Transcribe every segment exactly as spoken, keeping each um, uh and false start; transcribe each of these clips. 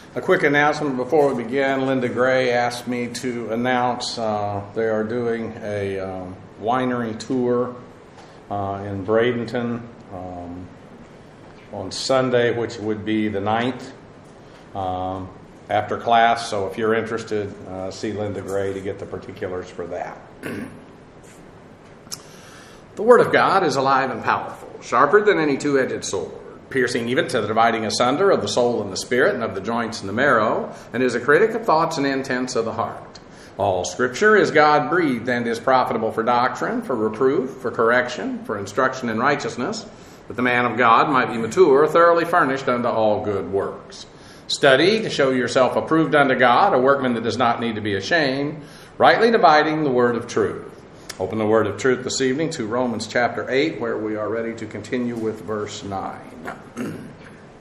A quick announcement before we begin. Linda Gray asked me to announce uh, they are doing a um, winery tour uh, in Bradenton um, on Sunday, which would be the ninth, um, after class. So if you're interested, uh, see Linda Gray to get the particulars for that. The Word of God is alive and powerful, sharper than any two-edged sword, piercing even to the dividing asunder of the soul and the spirit and of the joints and the marrow, and is a critic of thoughts and intents of the heart. All Scripture is God-breathed and is profitable for doctrine, for reproof, for correction, for instruction in righteousness, that the man of God might be mature, thoroughly furnished unto all good works. Study to show yourself approved unto God, a workman that does not need to be ashamed, rightly dividing the word of truth. Open the word of truth this evening to Romans chapter eight, where we are ready to continue with verse nine.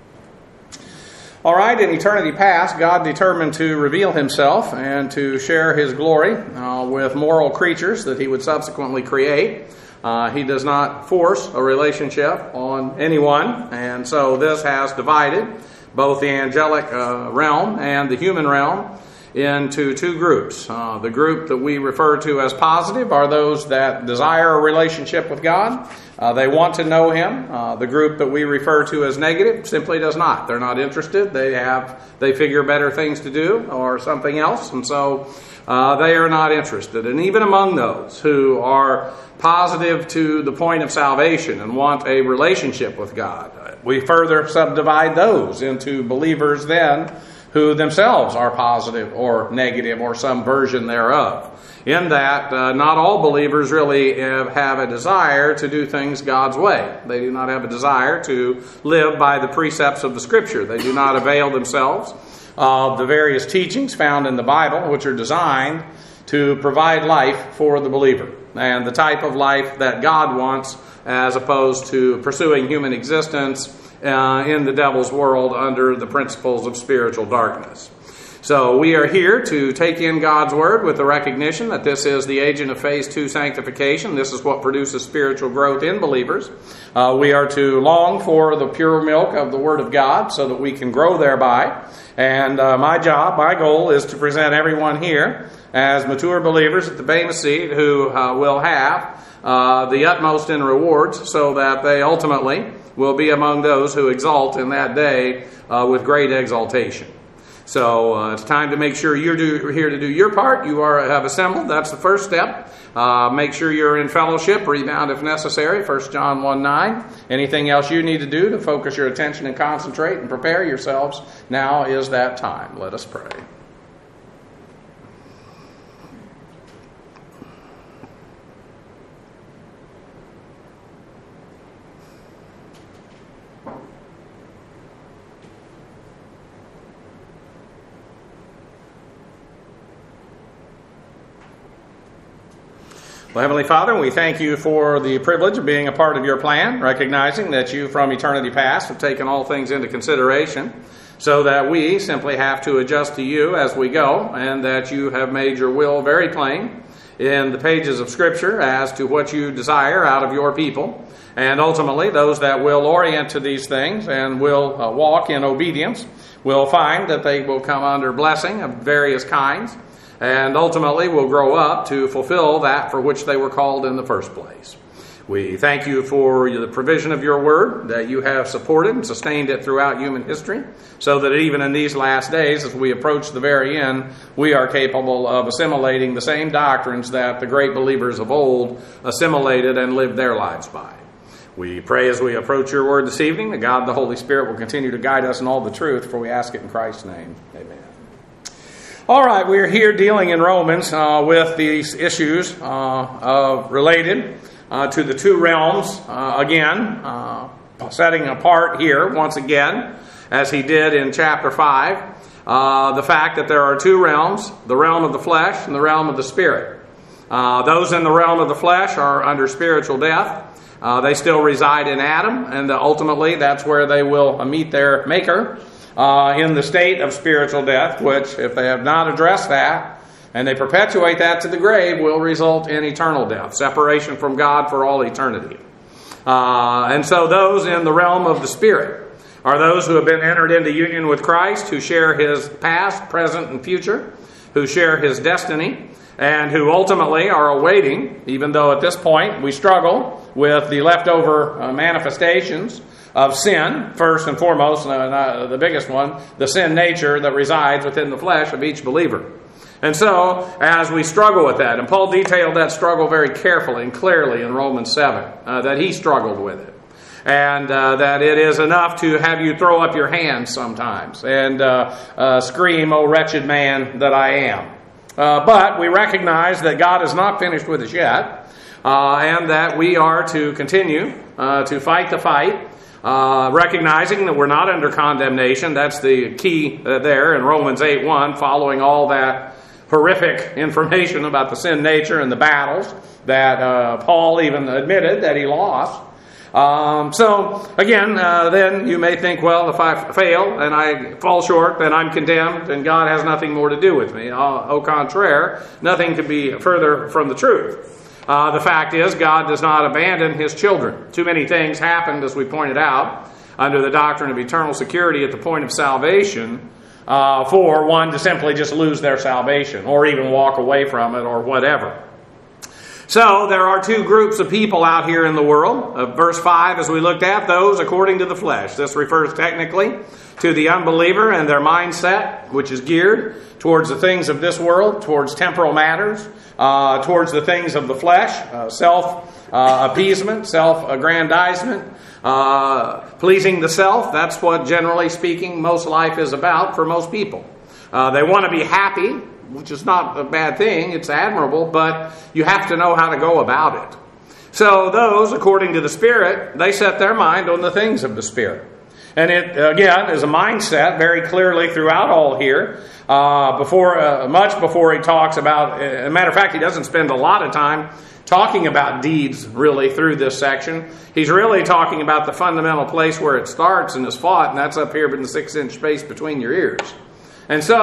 All right, in eternity past, God determined to reveal himself and to share his glory uh, with moral creatures that he would subsequently create. Uh, he does not force a relationship on anyone, and so this has divided both the angelic uh, realm and the human realm into two groups. Uh, the group that we refer to as positive are those that desire a relationship with God. Uh, they want to know him. Uh, the group that we refer to as negative simply does not. They're not interested. They have, they figure better things to do or something else, and so uh, they are not interested. And even among those who are positive to the point of salvation and want a relationship with God, we further subdivide those into believers then who themselves are positive or negative or some version thereof. In that, uh, not all believers really have, have a desire to do things God's way. They do not have a desire to live by the precepts of the Scripture. They do not avail themselves of the various teachings found in the Bible, which are designed to provide life for the believer and the type of life that God wants, as opposed to pursuing human existence Uh, in the devil's world under the principles of spiritual darkness. So we are here to take in God's Word with the recognition that this is the agent of phase two sanctification. This is what produces spiritual growth in believers. Uh, we are to long for the pure milk of the Word of God so that we can grow thereby. And uh, my job, my goal is to present everyone here as mature believers at the Bema Seat who uh, will have uh, the utmost in rewards so that they ultimately will be among those who exalt in that day uh, with great exaltation. So uh, it's time to make sure you're do, here to do your part. You are have assembled. That's the first step. Uh, make sure you're in fellowship. Rebound if necessary. First John one nine. Anything else you need to do to focus your attention and concentrate and prepare yourselves, now is that time. Let us pray. Well, Heavenly Father, we thank you for the privilege of being a part of your plan, recognizing that you from eternity past have taken all things into consideration so that we simply have to adjust to you as we go, and that you have made your will very plain in the pages of Scripture as to what you desire out of your people. And ultimately, those that will orient to these things and will uh, walk in obedience will find that they will come under blessing of various kinds, and ultimately will grow up to fulfill that for which they were called in the first place. We thank you for the provision of your word, that you have supported and sustained it throughout human history, so that even in these last days, as we approach the very end, we are capable of assimilating the same doctrines that the great believers of old assimilated and lived their lives by. We pray as we approach your word this evening that God the Holy Spirit will continue to guide us in all the truth, for we ask it in Christ's name. Amen. All right, we're here dealing in Romans uh, with these issues uh, uh, related uh, to the two realms, uh, again, uh, setting apart here once again, as he did in chapter five, uh, the fact that there are two realms, the realm of the flesh and the realm of the spirit. Uh, those in the realm of the flesh are under spiritual death. Uh, they still reside in Adam, and ultimately that's where they will meet their Maker. Uh, in the state of spiritual death, which, if they have not addressed that, and they perpetuate that to the grave, will result in eternal death, separation from God for all eternity. Uh, and so those in the realm of the Spirit are those who have been entered into union with Christ, who share his past, present, and future, who share his destiny, and who ultimately are awaiting, even though at this point we struggle with the leftover uh, manifestations of sin, first and foremost, uh, uh, the biggest one, the sin nature that resides within the flesh of each believer. And so, as we struggle with that, and Paul detailed that struggle very carefully and clearly in Romans seven, uh, that he struggled with it. And uh, that it is enough to have you throw up your hands sometimes and uh, uh, scream, "O wretched man that I am." Uh, but we recognize that God is not finished with us yet, uh, and that we are to continue uh, to fight the fight, uh, recognizing that we're not under condemnation. That's the key uh, there in Romans eight one, following all that horrific information about the sin nature and the battles that uh, Paul even admitted that he lost. Um, so, again, uh, then you may think, well, if I fail and I fall short, then I'm condemned and God has nothing more to do with me. Uh, au contraire, nothing could be further from the truth. Uh, the fact is, God does not abandon his children. Too many things happened, as we pointed out, under the doctrine of eternal security at the point of salvation, uh, for one to simply just lose their salvation or even walk away from it or whatever. So, there are two groups of people out here in the world. Uh, verse five, as we looked at, those according to the flesh. This refers technically to the unbeliever and their mindset, which is geared towards the things of this world, towards temporal matters, uh, towards the things of the flesh, uh, self-appeasement, uh, self-aggrandizement, uh, pleasing the self. That's what, generally speaking, most life is about for most people. Uh, they want to be happy, which is not a bad thing, it's admirable, but you have to know how to go about it. So those, according to the Spirit, they set their mind on the things of the Spirit. And it, again, is a mindset very clearly throughout all here, uh, before uh, much before he talks about, as a matter of fact, he doesn't spend a lot of time talking about deeds, really, through this section. He's really talking about the fundamental place where it starts and is fought, and that's up here in the six-inch space between your ears. And so,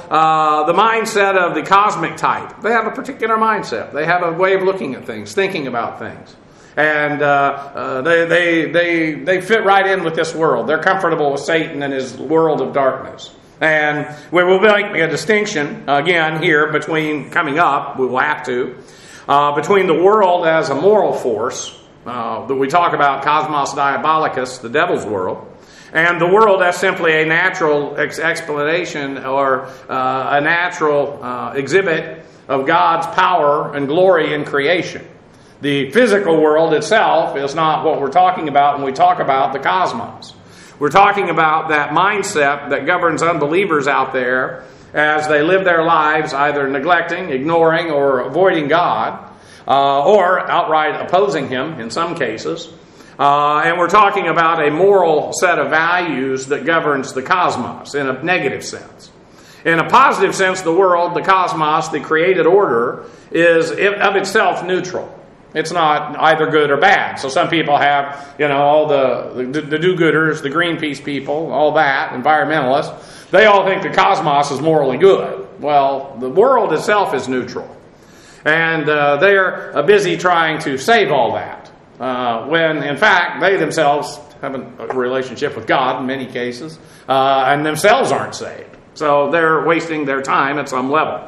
uh, the mindset of the cosmic type, they have a particular mindset. They have a way of looking at things, thinking about things. And uh, uh, they, they, they, they fit right in with this world. They're comfortable with Satan and his world of darkness. And we will make a distinction, again, here between, coming up, we will have to, uh, between the world as a moral force, uh, that we talk about cosmos diabolicus, the devil's world, and the world as simply a natural ex- explanation or uh, a natural uh, exhibit of God's power and glory in creation. The physical world itself is not what we're talking about when we talk about the cosmos. We're talking about that mindset that governs unbelievers out there as they live their lives either neglecting, ignoring, or avoiding God, uh, or outright opposing Him in some cases. Uh, and we're talking about a moral set of values that governs the cosmos in a negative sense. In a positive sense, the world, the cosmos, the created order, is of itself neutral. It's not either good or bad. So some people have, you know, all the, the, the do-gooders, the Greenpeace people, all that, environmentalists. They all think the cosmos is morally good. Well, the world itself is neutral. And uh, they're uh, busy trying to save all that. Uh, when, in fact, they themselves have a relationship with God in many cases, uh, and themselves aren't saved. So they're wasting their time at some level.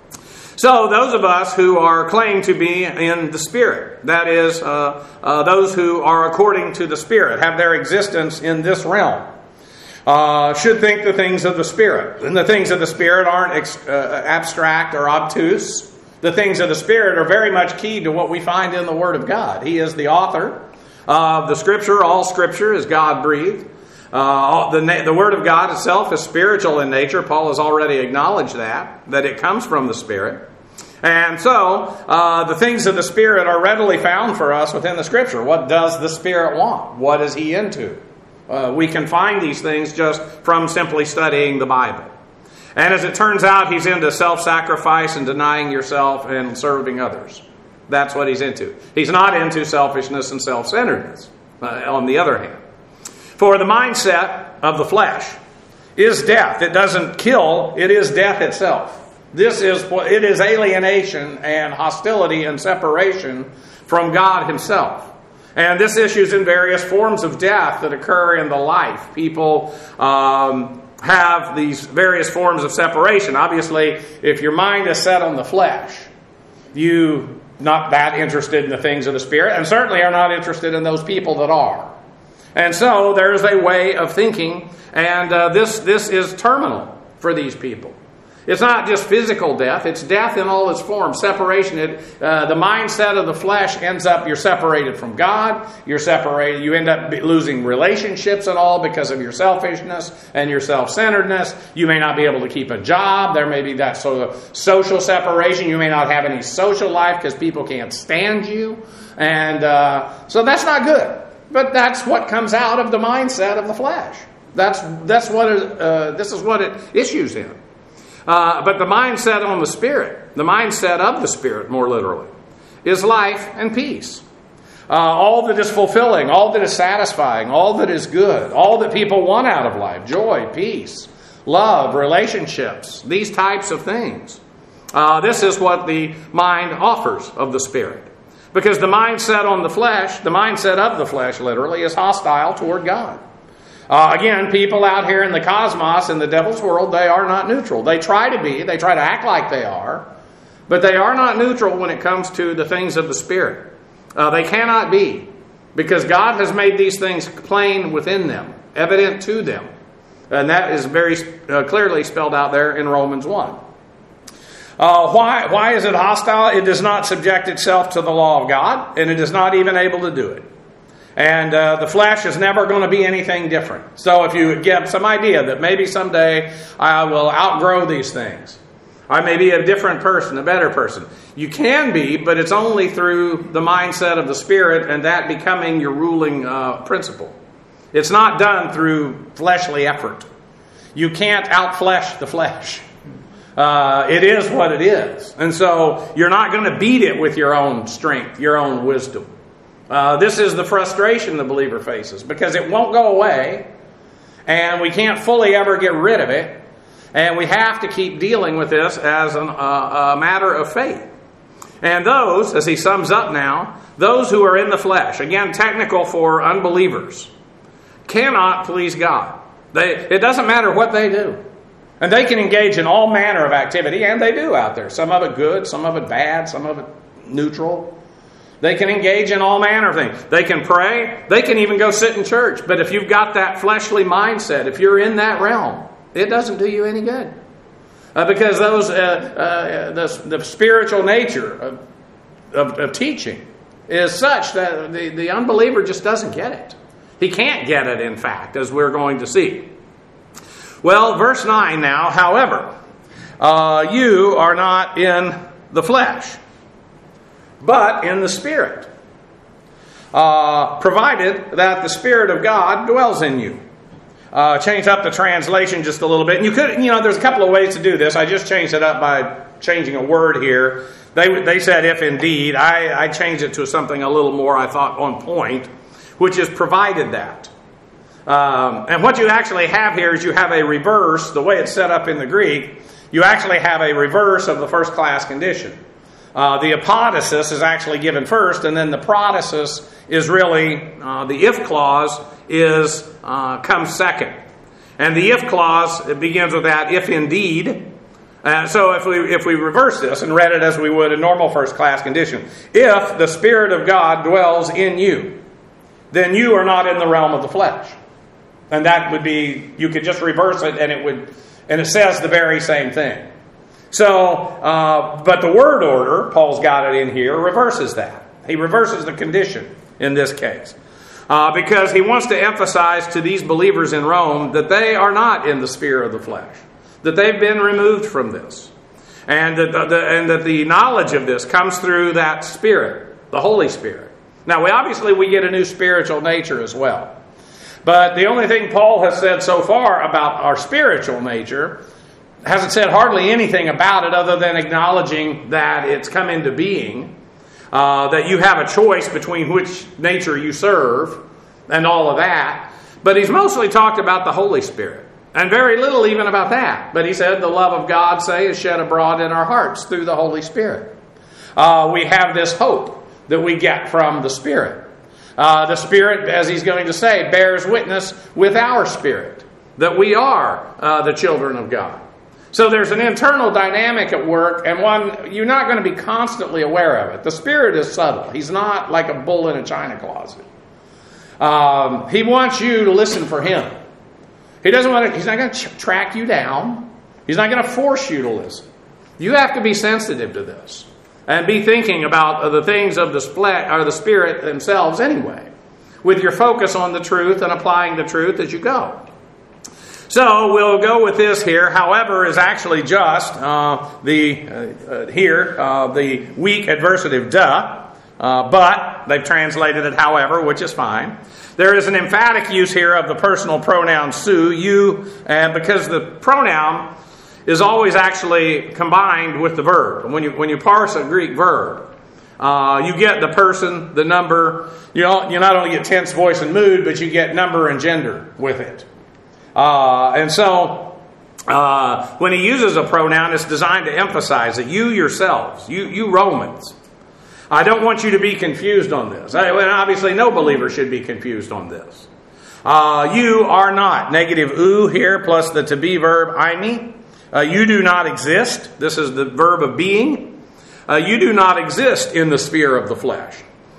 So those of us who are claimed to be in the Spirit, that is, uh, uh, those who are according to the Spirit, have their existence in this realm, uh, should think the things of the Spirit. And the things of the Spirit aren't ex- uh, abstract or obtuse. The things of the Spirit are very much key to what we find in the Word of God. He is the author of the Scripture. All Scripture is God-breathed. Uh, the, the Word of God itself is spiritual in nature. Paul has already acknowledged that, that it comes from the Spirit. And so, uh, the things of the Spirit are readily found for us within the Scripture. What does the Spirit want? What is He into? Uh, we can find these things just from simply studying the Bible. And as it turns out, He's into self-sacrifice and denying yourself and serving others. That's what He's into. He's not into selfishness and self-centeredness, uh, on the other hand. For the mindset of the flesh is death. It doesn't kill, it is death itself. This is what it is alienation and hostility and separation from God Himself. And this issues in various forms of death that occur in the life. People um, have these various forms of separation. Obviously, if your mind is set on the flesh, you not that interested in the things of the Spirit, and certainly are not interested in those people that are. And so there's a way of thinking, and uh, this this is terminal for these people. It's not just physical death, it's death in all its forms, separation. It, uh, the mindset of the flesh ends up, you're separated from God, you're separated, you end up losing relationships and all because of your selfishness and your self-centeredness. You may not be able to keep a job, there may be that sort of social separation, you may not have any social life because people can't stand you, and uh, so that's not good. But that's what comes out of the mindset of the flesh. That's, that's what it, uh, this is what it issues in. Uh, but the mindset on the Spirit, the mindset of the Spirit, more literally, is life and peace. Uh, all that is fulfilling, all that is satisfying, all that is good, all that people want out of life, joy, peace, love, relationships, these types of things. Uh, this is what the mind offers of the Spirit. Because the mindset on the flesh, the mindset of the flesh, literally, is hostile toward God. Uh, again, people out here in the cosmos, in the devil's world, they are not neutral. They try to be, they try to act like they are, but they are not neutral when it comes to the things of the Spirit. Uh, they cannot be, because God has made these things plain within them, evident to them. And that is very uh, clearly spelled out there in Romans one. Uh, why, why is it hostile? It does not subject itself to the law of God, and it is not even able to do it. And uh, the flesh is never going to be anything different. So if you get some idea that maybe someday I will outgrow these things, I may be a different person, a better person. You can be, but it's only through the mindset of the Spirit and that becoming your ruling uh, principle. It's not done through fleshly effort. You can't outflesh the flesh. Uh, it is what it is. And so you're not going to beat it with your own strength, your own wisdom. Uh, this is the frustration the believer faces, because it won't go away, and we can't fully ever get rid of it, and we have to keep dealing with this as an, uh, a matter of faith. And those, as he sums up now, those who are in the flesh, again, technical for unbelievers, cannot please God. They, it doesn't matter what they do. And they can engage in all manner of activity, and they do out there. Some of it good, some of it bad, some of it neutral. They can engage in all manner of things. They can pray. They can even go sit in church. But if you've got that fleshly mindset, if you're in that realm, it doesn't do you any good. Uh, because those uh, uh, the, the spiritual nature of, of, of teaching is such that the, the unbeliever just doesn't get it. He can't get it, in fact, as we're going to see. Well, verse nine now, however, uh, you are not in the flesh, but in the Spirit, uh, provided that the Spirit of God dwells in you. Uh, change up the translation just a little bit. And you could, you know, there's a couple of ways to do this. I just changed it up by changing a word here. They they said if indeed. I, I changed it to something a little more, I thought, on point, which is provided that. Um, and what you actually have here is you have a reverse. The way it's set up in the Greek, you actually have a reverse of the first class condition. Uh, the apodosis is actually given first, and then the prodosis is really, uh, the if clause is uh, comes second. And the if clause, it begins with that, if indeed. Uh, so if we if we reverse this and read it as we would a normal first class condition, if the Spirit of God dwells in you, then you are not in the realm of the flesh. And that would be, you could just reverse it and it would, and it says the very same thing. So, uh, but the word order, Paul's got it in here, reverses that. He reverses the condition in this case. Uh, because he wants to emphasize to these believers in Rome that they are not in the sphere of the flesh. That they've been removed from this. And that the, the, and that the knowledge of this comes through that Spirit, the Holy Spirit. Now, we obviously we get a new spiritual nature as well. But the only thing Paul has said so far about our spiritual nature hasn't said hardly anything about it other than acknowledging that it's come into being, uh, that you have a choice between which nature you serve, and all of that. But he's mostly talked about the Holy Spirit, and very little even about that. But he said the love of God, say, is shed abroad in our hearts through the Holy Spirit. Uh, we have this hope that we get from the Spirit. Uh, the Spirit, as he's going to say, bears witness with our spirit that we are uh, the children of God. So there's an internal dynamic at work, and one you're not going to be constantly aware of it. The Spirit is subtle. He's not like a bull in a china closet. Um, he wants you to listen for him. He doesn't want to. He's not going to ch- track you down. He's not going to force you to listen. You have to be sensitive to this and be thinking about the things of the split, or the Spirit themselves anyway, with your focus on the truth and applying the truth as you go. So we'll go with this here. However, is actually just uh, the uh, uh, here uh, the weak adversative duh, uh, but they've translated it however, which is fine. There is an emphatic use here of the personal pronoun su, you, and because the pronoun is always actually combined with the verb. When you when you parse a Greek verb, uh, you get the person, the number. You don't, you not only get tense, voice, and mood, but you get number and gender with it. Uh, and so, uh, when he uses a pronoun, it's designed to emphasize that you yourselves, you you Romans. I don't want you to be confused on this. I, and obviously, no believer should be confused on this. Uh, you are not. Negative u here plus the to be verb eimi. Uh, you do not exist. This is the verb of being. Uh, you do not exist in the sphere of the flesh.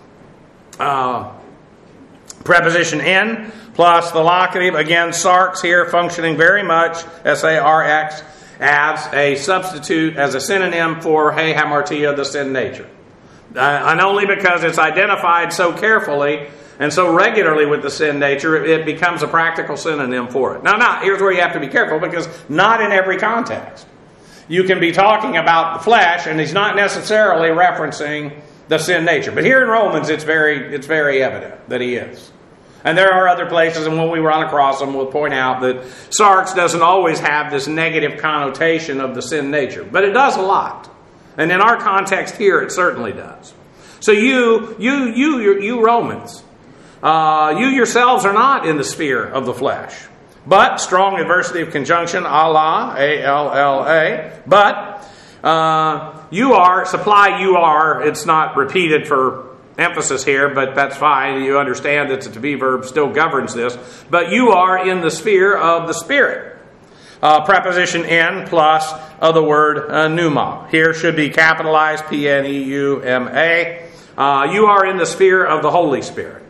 Uh, preposition in plus the locative. Again, sarx here functioning very much, S A R X, as a substitute, as a synonym for he hamartia, the sin nature. Uh, and only because it's identified so carefully and so regularly with the sin nature, it becomes a practical synonym for it. Now, now, here's where you have to be careful, because not in every context. You can be talking about the flesh, and he's not necessarily referencing the sin nature. But here in Romans, it's very, it's very evident that he is. And there are other places, and when we run across them, we'll point out that sarx doesn't always have this negative connotation of the sin nature. But it does a lot. And in our context here, it certainly does. So you, you, you, you, you Romans, uh, you yourselves are not in the sphere of the flesh. But, strong adversative conjunction, Allah, A L L A, but uh, you are, supply you are, it's not repeated for emphasis here, but that's fine. You understand that the to be verb still governs this. But you are in the sphere of the Spirit. Uh, preposition in plus of the word uh, pneuma. Here should be capitalized, P N E U M A. Uh, you are in the sphere of the Holy Spirit.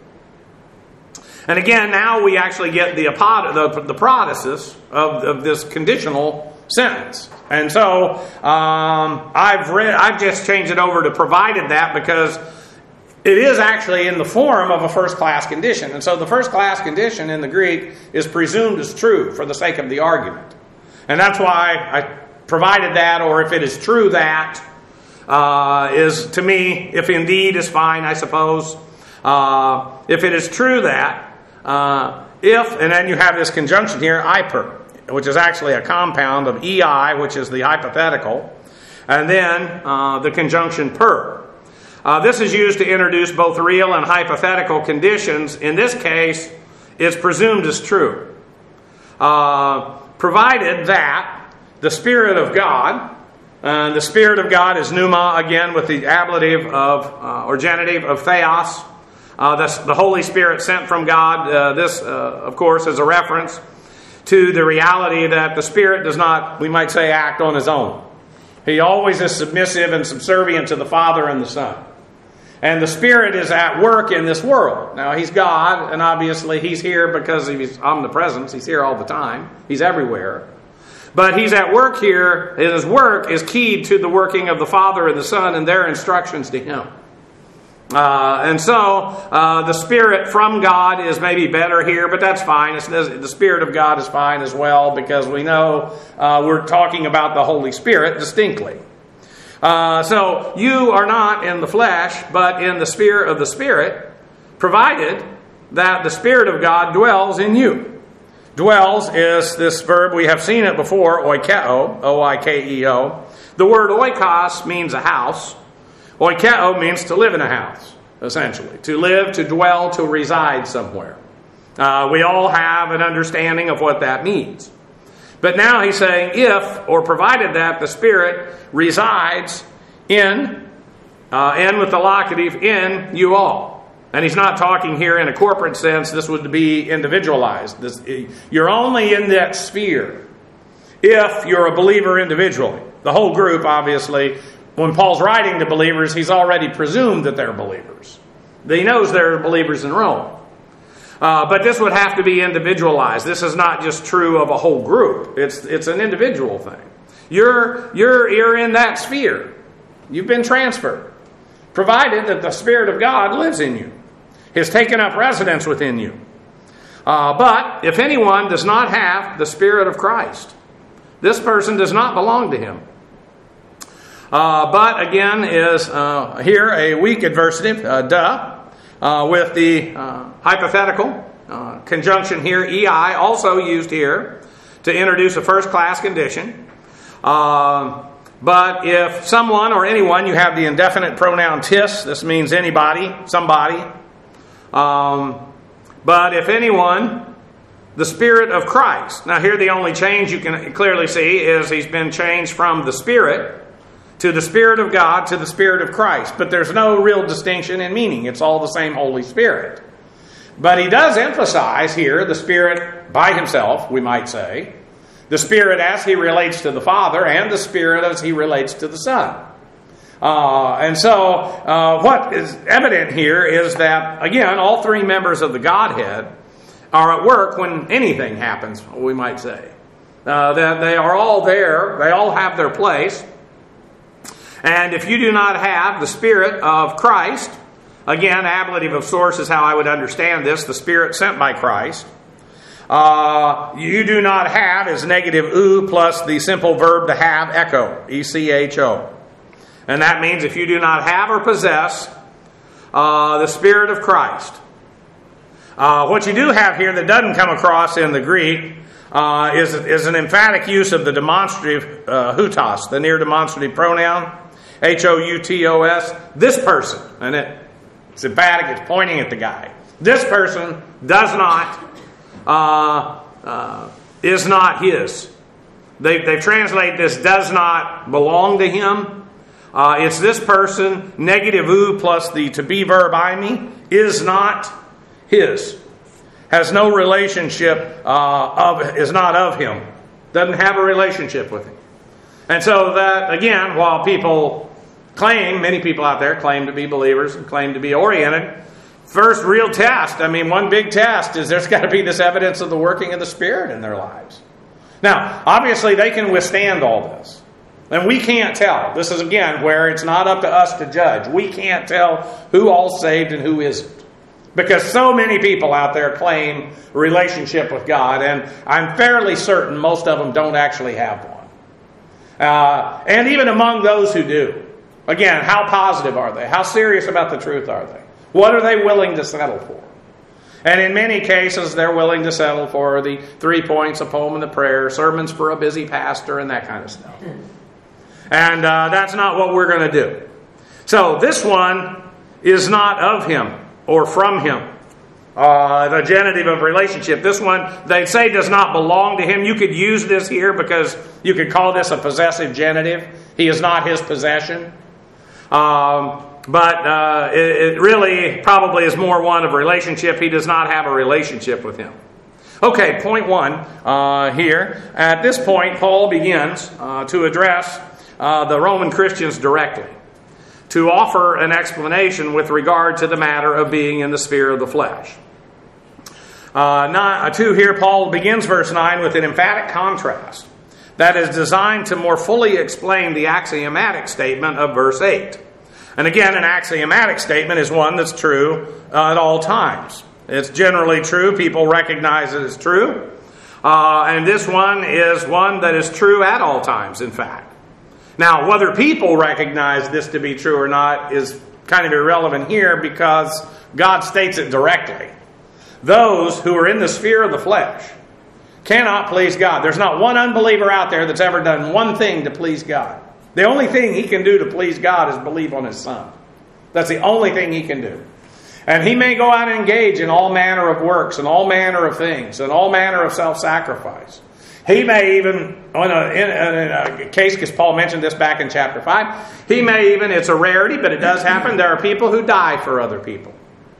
And again, now we actually get the apod- the, the protasis of, of this conditional sentence. And so um, I've read, I've just changed it over to provided that, because it is actually in the form of a first-class condition. And so the first-class condition in the Greek is presumed as true for the sake of the argument. And that's why I provided that, or if it is true that, uh, is to me, if indeed is fine, I suppose. Uh, if it is true that, uh, if, and then you have this conjunction here, iper, which is actually a compound of ei, which is the hypothetical, and then uh, the conjunction per. Uh, this is used to introduce both real and hypothetical conditions. In this case, it's presumed as true. Uh, provided that the Spirit of God, uh, the Spirit of God is pneuma, again with the ablative of, uh, or genitive of theos, uh, that's the Holy Spirit sent from God. Uh, this, uh, of course, is a reference to the reality that the Spirit does not, we might say, act on his own. He always is submissive and subservient to the Father and the Son. And the Spirit is at work in this world. Now, he's God, and obviously he's here because of his omnipresence. He's here all the time. He's everywhere. But he's at work here, and his work is keyed to the working of the Father and the Son and their instructions to him. Uh, and so, uh, the Spirit from God is maybe better here, but that's fine. It's, the Spirit of God is fine as well, because we know uh, we're talking about the Holy Spirit distinctly. Uh, so, you are not in the flesh, but in the sphere of the Spirit, provided that the Spirit of God dwells in you. Dwells is this verb, we have seen it before, oikeo, O I K E O. The word oikos means a house. Oikeo means to live in a house, essentially. To live, to dwell, to reside somewhere. Uh, we all have an understanding of what that means. But now he's saying, if, or provided that, the Spirit resides in, uh, in with the locative, in you all. And he's not talking here in a corporate sense. This would be individualized. This, you're only in that sphere if you're a believer individually. The whole group, obviously, when Paul's writing to believers, he's already presumed that they're believers. He knows they're believers in Rome. Uh, but this would have to be individualized. This is not just true of a whole group. It's it's an individual thing. You're, you're, you're in that sphere. You've been transferred, provided that the Spirit of God lives in you, has taken up residence within you. Uh, but if anyone does not have the Spirit of Christ, this person does not belong to him. Uh, but again, is uh, here a weak adversative, uh, duh, uh, with the uh, hypothetical uh, conjunction here, ei, also used here to introduce a first-class condition. Uh, but if someone or anyone, you have the indefinite pronoun tis, this means anybody, somebody. Um, but if anyone, the Spirit of Christ. Now here the only change you can clearly see is he's been changed from the Spirit to the Spirit of God, to the Spirit of Christ. But there's no real distinction in meaning. It's all the same Holy Spirit. But he does emphasize here the Spirit by himself, we might say. The Spirit as he relates to the Father, and the Spirit as he relates to the Son. Uh, and so, uh, what is evident here is that, again, all three members of the Godhead are at work when anything happens, we might say. Uh, that they are all there. They all have their place. And if you do not have the Spirit of Christ, again, ablative of source is how I would understand this, the Spirit sent by Christ, uh, you do not have is negative ou plus the simple verb to have, echo, E C H O. And that means if you do not have or possess uh, the Spirit of Christ. Uh, what you do have here that doesn't come across in the Greek uh, is, is an emphatic use of the demonstrative uh, houtos, the near demonstrative pronoun. H O U T O S, this person, and it, it's emphatic, it's pointing at the guy. This person does not, uh, uh, is not his. They, they've translated this, does not belong to him. Uh, it's this person, negative ou plus the to be verb I me, is not his. Has no relationship, uh, of, is not of him. Doesn't have a relationship with him. And so that, again, while people claim, many people out there claim to be believers and claim to be oriented, first real test, I mean, one big test is there's got to be this evidence of the working of the Spirit in their lives. Now, obviously they can withstand all this. And we can't tell. This is, again, where it's not up to us to judge. We can't tell who all's saved and who isn't. Because so many people out there claim a relationship with God, and I'm fairly certain most of them don't actually have one. Uh, and even among those who do, again, how positive are they? How serious about the truth are they? What are they willing to settle for? And in many cases, they're willing to settle for the three points, a poem and a prayer, sermons for a busy pastor, and that kind of stuff. And uh, that's not what we're going to do. So this one is not of him or from him. Uh, the genitive of relationship. This one, they say, does not belong to him. You could use this here because you could call this a possessive genitive. He is not his possession. Um, but uh, it, it really probably is more one of relationship. He does not have a relationship with him. Okay, point one uh, here. At this point, Paul begins uh, to address uh, the Roman Christians directly, to offer an explanation with regard to the matter of being in the sphere of the flesh. Uh, nine, uh, two here, Paul begins verse nine with an emphatic contrast that is designed to more fully explain the axiomatic statement of verse eight. And again, an axiomatic statement is one that's true uh, at all times. It's generally true. People recognize it as true. Uh, and this one is one that is true at all times, in fact. Now, whether people recognize this to be true or not is kind of irrelevant here because God states it directly. Those who are in the sphere of the flesh cannot please God. There's not one unbeliever out there that's ever done one thing to please God. The only thing he can do to please God is believe on his Son. That's the only thing he can do. And he may go out and engage in all manner of works and all manner of things and all manner of self-sacrifice. He may even, in a, in a case, because Paul mentioned this back in chapter five, he may even, it's a rarity, but it does happen, there are people who die for other people.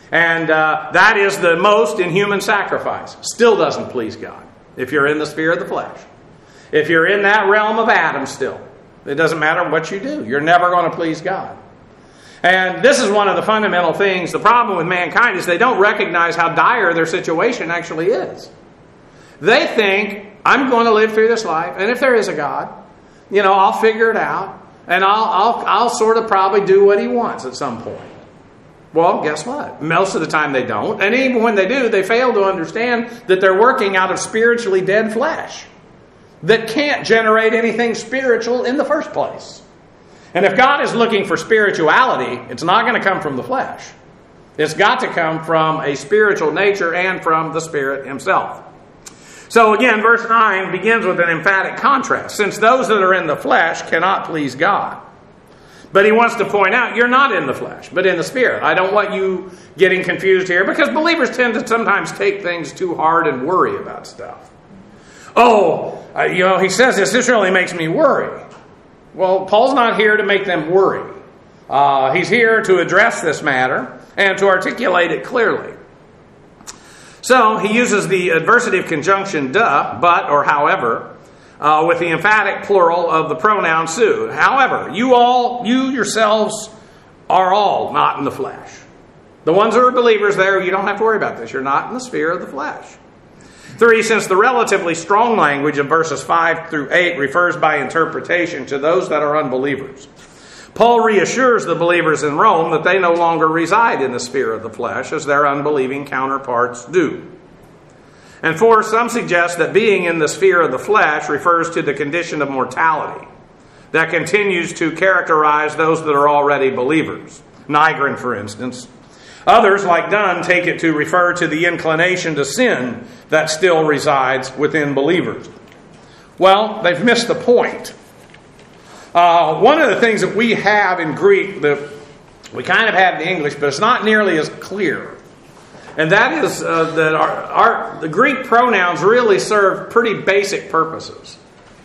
And uh, that is the most in human sacrifice. Still doesn't please God if you're in the sphere of the flesh. If you're in that realm of Adam still, it doesn't matter what you do. You're never going to please God. And this is one of the fundamental things. The problem with mankind is they don't recognize how dire their situation actually is. They think, I'm going to live through this life, and if there is a God, you know, I'll figure it out, and I'll, I'll, I'll sort of probably do what He wants at some point. Well, guess what? Most of the time they don't. And even when they do, they fail to understand that they're working out of spiritually dead flesh that can't generate anything spiritual in the first place. And if God is looking for spirituality, it's not going to come from the flesh. It's got to come from a spiritual nature and from the Spirit Himself. So again, verse nine begins with an emphatic contrast. Since those that are in the flesh cannot please God. But he wants to point out, you're not in the flesh, but in the Spirit. I don't want you getting confused here, because believers tend to sometimes take things too hard and worry about stuff. Oh, uh, you know, he says this, this really makes me worry. Well, Paul's not here to make them worry. Uh, he's here to address this matter and to articulate it clearly. So he uses the adversative conjunction duh, but, or however, Uh, with the emphatic plural of the pronoun su. However, you all, you yourselves are all not in the flesh. The ones who are believers there, you don't have to worry about this. You're not in the sphere of the flesh. Three, since the relatively strong language of verses five through eight refers by interpretation to those that are unbelievers, Paul reassures the believers in Rome that they no longer reside in the sphere of the flesh as their unbelieving counterparts do. And four, some suggest that being in the sphere of the flesh refers to the condition of mortality that continues to characterize those that are already believers. Nygren, for instance. Others, like Dunn, take it to refer to the inclination to sin that still resides within believers. Well, they've missed the point. Uh, one of the things that we have in Greek that we kind of have in English, but it's not nearly as clear. And that is uh, that our, our the Greek pronouns really serve pretty basic purposes.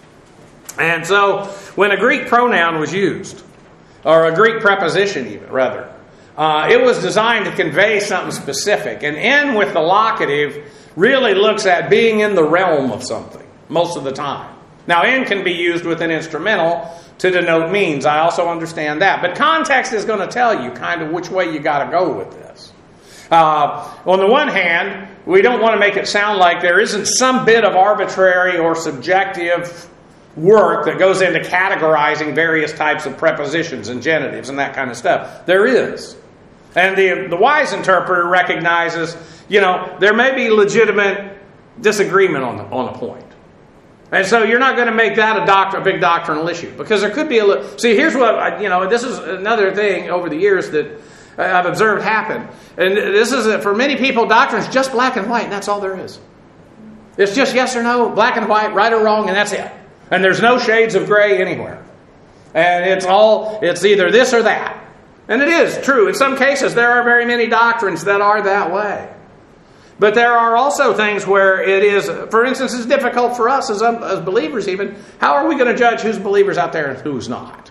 And so when a Greek pronoun was used, or a Greek preposition even, rather, uh, it was designed to convey something specific. And in with the locative really looks at being in the realm of something most of the time. Now, in can be used with an instrumental to denote means. I also understand that. But context is going to tell you kind of which way you got to go with this. Uh, on the one hand, we don't want to make it sound like there isn't some bit of arbitrary or subjective work that goes into categorizing various types of prepositions and genitives and that kind of stuff. There is. And the, the wise interpreter recognizes, you know, there may be legitimate disagreement on, the, on a point. And so you're not going to make that a, doctor, a big doctrinal issue. Because there could be a... See, here's what, you know, this is another thing over the years that I've observed happen. And this is, for many people, doctrine is just black and white, and that's all there is. It's just yes or no, black and white, right or wrong, and that's it. And there's no shades of gray anywhere. And it's all, it's either this or that. And it is true. In some cases, there are very many doctrines that are that way. But there are also things where it is, for instance, it's difficult for us as, as believers even. How are we going to judge who's believers out there and who's not?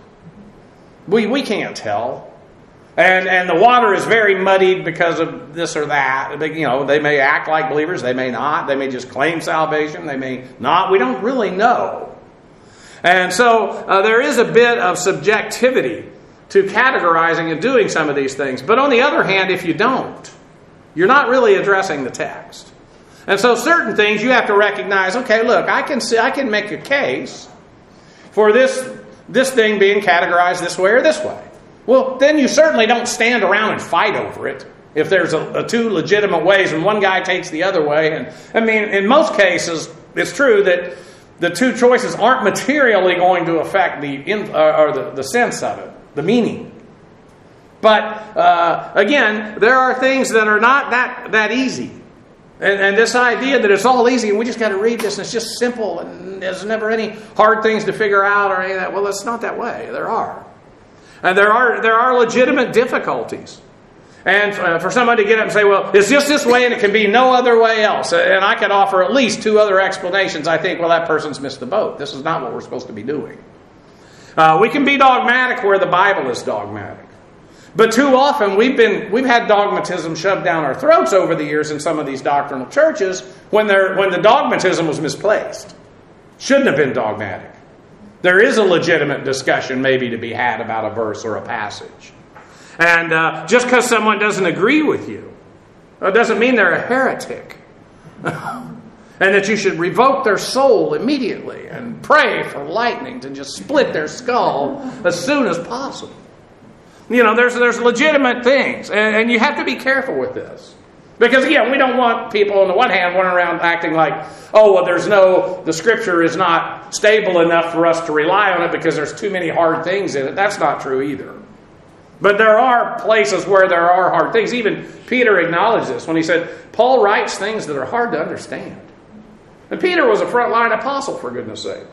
We, we can't tell. And and the water is very muddied because of this or that. You know, they may act like believers, they may not. They may just claim salvation, they may not. We don't really know. And so uh, there is a bit of subjectivity to categorizing and doing some of these things. But on the other hand, if you don't, you're not really addressing the text. And so certain things you have to recognize, okay, look, I can see, I can make a case for this, this thing being categorized this way or this way. Well, then you certainly don't stand around and fight over it if there's a, a two legitimate ways and one guy takes the other way. And I mean, in most cases, it's true that the two choices aren't materially going to affect the in, uh, or the, the sense of it, the meaning. But uh, again, there are things that are not that that easy. And, and this idea that it's all easy and we just got to read this and it's just simple and there's never any hard things to figure out or any of that. Well, it's not that way. There are. And there are there are legitimate difficulties. And uh, for somebody to get up and say, well, it's just this way and it can be no other way else. And I could offer at least two other explanations. I think, well, that person's missed the boat. This is not what we're supposed to be doing. Uh, we can be dogmatic where the Bible is dogmatic. But too often we've been we've had dogmatism shoved down our throats over the years in some of these doctrinal churches when they're when the dogmatism was misplaced. Shouldn't have been dogmatic. There is a legitimate discussion maybe to be had about a verse or a passage. And uh, just because someone doesn't agree with you, it doesn't mean they're a heretic. And that you should revoke their soul immediately and pray for lightning to just split their skull as soon as possible. You know, there's there's legitimate things, and, and you have to be careful with this. Because, again, we don't want people, on the one hand, running around acting like, oh, well, there's no, the Scripture is not stable enough for us to rely on it because there's too many hard things in it. That's not true either. But there are places where there are hard things. Even Peter acknowledged this when he said, Paul writes things that are hard to understand. And Peter was a frontline apostle, for goodness sake.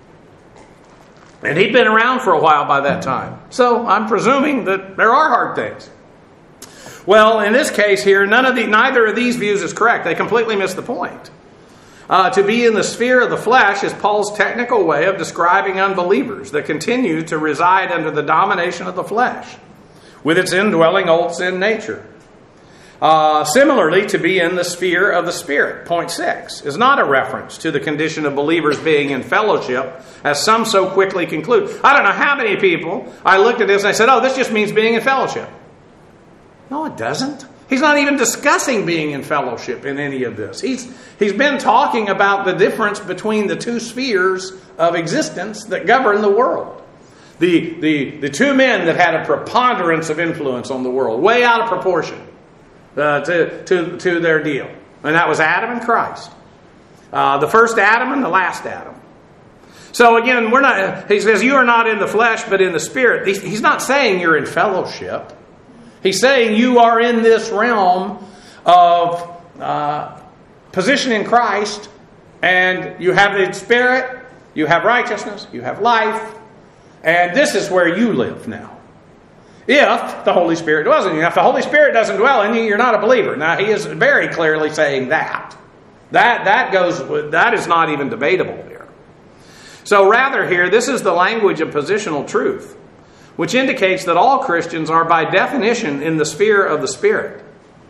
And he'd been around for a while by that time. So I'm presuming that there are hard things. Well, in this case here, none of the, neither of these views is correct. They completely miss the point. Uh, to be in the sphere of the flesh is Paul's technical way of describing unbelievers that continue to reside under the domination of the flesh, with its indwelling old sin nature. Uh, similarly, to be in the sphere of the Spirit, point six, is not a reference to the condition of believers being in fellowship, as some so quickly conclude. I don't know how many people, I looked at this and I said, oh, this just means being in fellowship. No, it doesn't. He's not even discussing being in fellowship in any of this. He's, he's been talking about the difference between the two spheres of existence that govern the world. The, the, the two men that had a preponderance of influence on the world, way out of proportion. Uh, to, to, to their deal. And that was Adam and Christ. Uh, the first Adam and the last Adam. So again, we're not. He says, you are not in the flesh, but in the Spirit. He's, he's not saying you're in fellowship. He's saying you are in this realm of uh, position in Christ, and you have the Spirit, you have righteousness, you have life, and this is where you live now. If the Holy Spirit dwells in you. Now, if the Holy Spirit doesn't dwell in you, you're not a believer. Now, he is very clearly saying that. That, that goes, that is not even debatable here. So rather here, this is the language of positional truth, which indicates that all Christians are by definition in the sphere of the Spirit.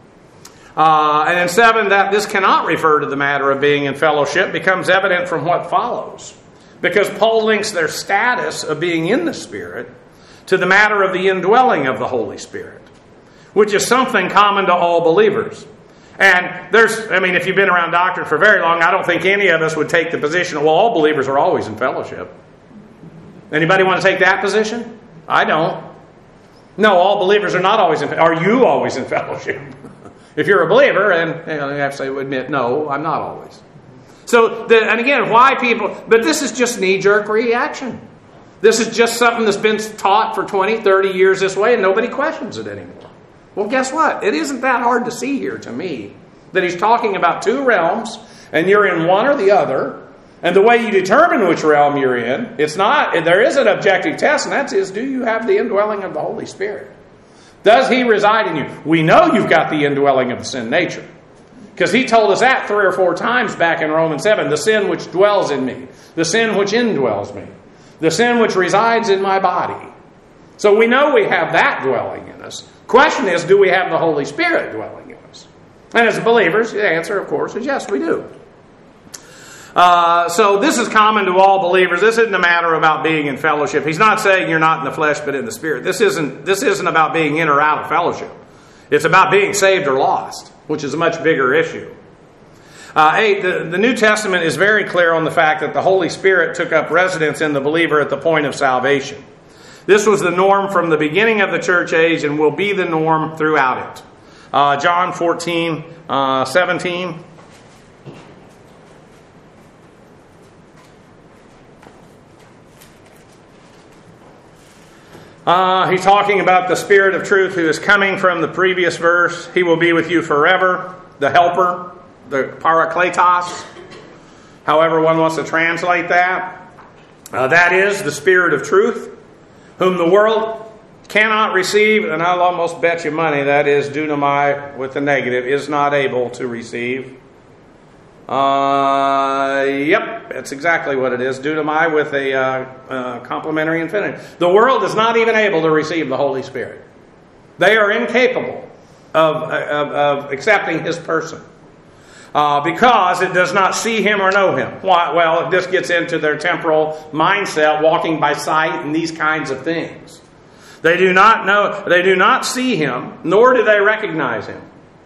Uh, and in seven, that this cannot refer to the matter of being in fellowship becomes evident from what follows. Because Paul links their status of being in the Spirit to the matter of the indwelling of the Holy Spirit, which is something common to all believers. And there's, I mean, if you've been around doctrine for very long, I don't think any of us would take the position, well, all believers are always in fellowship. Anybody want to take that position? I don't. No, all believers are not always in fellowship. Are you always in fellowship? If you're a believer, and you know, you have to admit, no, I'm not always. So, the, and again, why people, but this is just knee-jerk reaction. This is just something that's been taught for twenty, thirty years this way, and nobody questions it anymore. Well, guess what? It isn't that hard to see here to me that he's talking about two realms, and you're in one or the other, and the way you determine which realm you're in, it's not, there is an objective test, and that is, do you have the indwelling of the Holy Spirit? Does he reside in you? We know you've got the indwelling of the sin nature, because he told us that three or four times back in Romans seven, the sin which dwells in me, the sin which indwells me. The sin which resides in my body. So we know we have that dwelling in us. Question is, do we have the Holy Spirit dwelling in us? And as believers, the answer, of course, is yes, we do. Uh, so this is common to all believers. This isn't a matter about being in fellowship. He's not saying you're not in the flesh, but in the Spirit. This isn't, this isn't about being in or out of fellowship. It's about being saved or lost, which is a much bigger issue. Uh, eight, the, the New Testament is very clear on the fact that the Holy Spirit took up residence in the believer at the point of salvation. This was the norm from the beginning of the church age and will be the norm throughout it. Uh, John fourteen, uh, seventeen. Uh, he's talking about the Spirit of truth who is coming from the previous verse. He will be with you forever, the helper. The parakletos, however one wants to translate that. Uh, that is the Spirit of truth, whom the world cannot receive, and I'll almost bet you money that is dunamai with the negative, is not able to receive. Uh, yep, that's exactly what it is. Dunamai with a uh, uh, complementary infinitive. The world is not even able to receive the Holy Spirit. They are incapable of, of, of accepting his person. Uh, because it does not see him or know him. Why? Well, this gets into their temporal mindset, walking by sight and these kinds of things. They do not know, they do not see him, nor do they recognize him.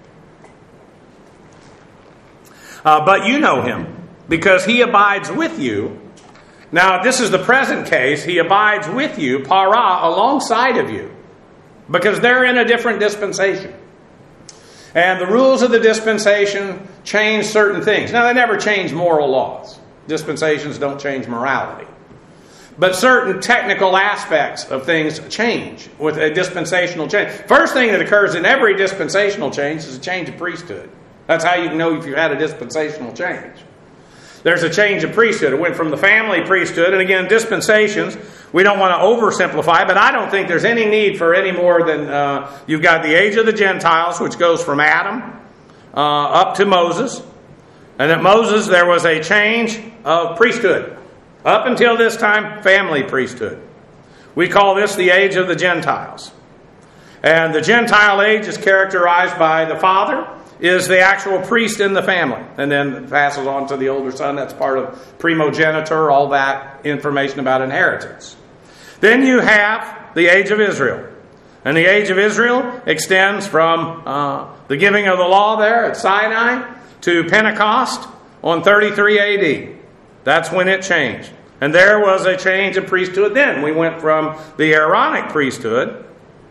Uh, but you know him, because he abides with you. Now, this is the present case. He abides with you, para, alongside of you, because they're in a different dispensation. And the rules of the dispensation change certain things. Now, they never change moral laws. Dispensations don't change morality. But certain technical aspects of things change with a dispensational change. First thing that occurs in every dispensational change is a change of priesthood. That's how you can know if you've had a dispensational change. There's a change of priesthood. It went from the family priesthood, and again, dispensations, we don't want to oversimplify, but I don't think there's any need for any more than, uh, you've got the age of the Gentiles, which goes from Adam uh, up to Moses. And at Moses, there was a change of priesthood. Up until this time, family priesthood. We call this the age of the Gentiles. And the Gentile age is characterized by the father is the actual priest in the family. And then passes on to the older son. That's part of primogeniture, all that information about inheritance. Then you have the age of Israel. And the age of Israel extends from uh, the giving of the law there at Sinai to Pentecost on thirty-three A D. That's when it changed. And there was a change of priesthood then. We went from the Aaronic priesthood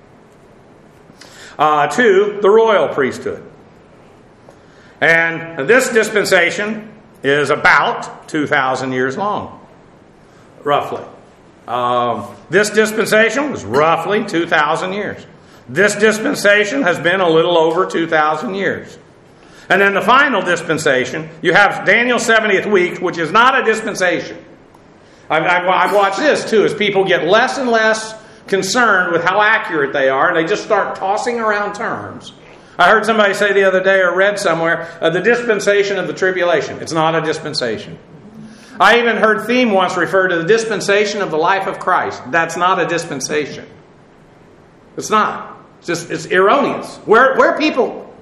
uh, to the royal priesthood. And this dispensation is about two thousand years long, roughly. Um, this dispensation was roughly two thousand years. This dispensation has been a little over two thousand years. And then the final dispensation, you have Daniel's seventieth week, which is not a dispensation. I've, I've, I've watched this too, as people get less and less concerned with how accurate they are, and they just start tossing around terms. I heard somebody say the other day, or read somewhere, uh, the dispensation of the tribulation. It's not a dispensation. I even heard Theme once refer to the dispensation of the life of Christ. That's not a dispensation. It's not. It's just it's erroneous. Where where people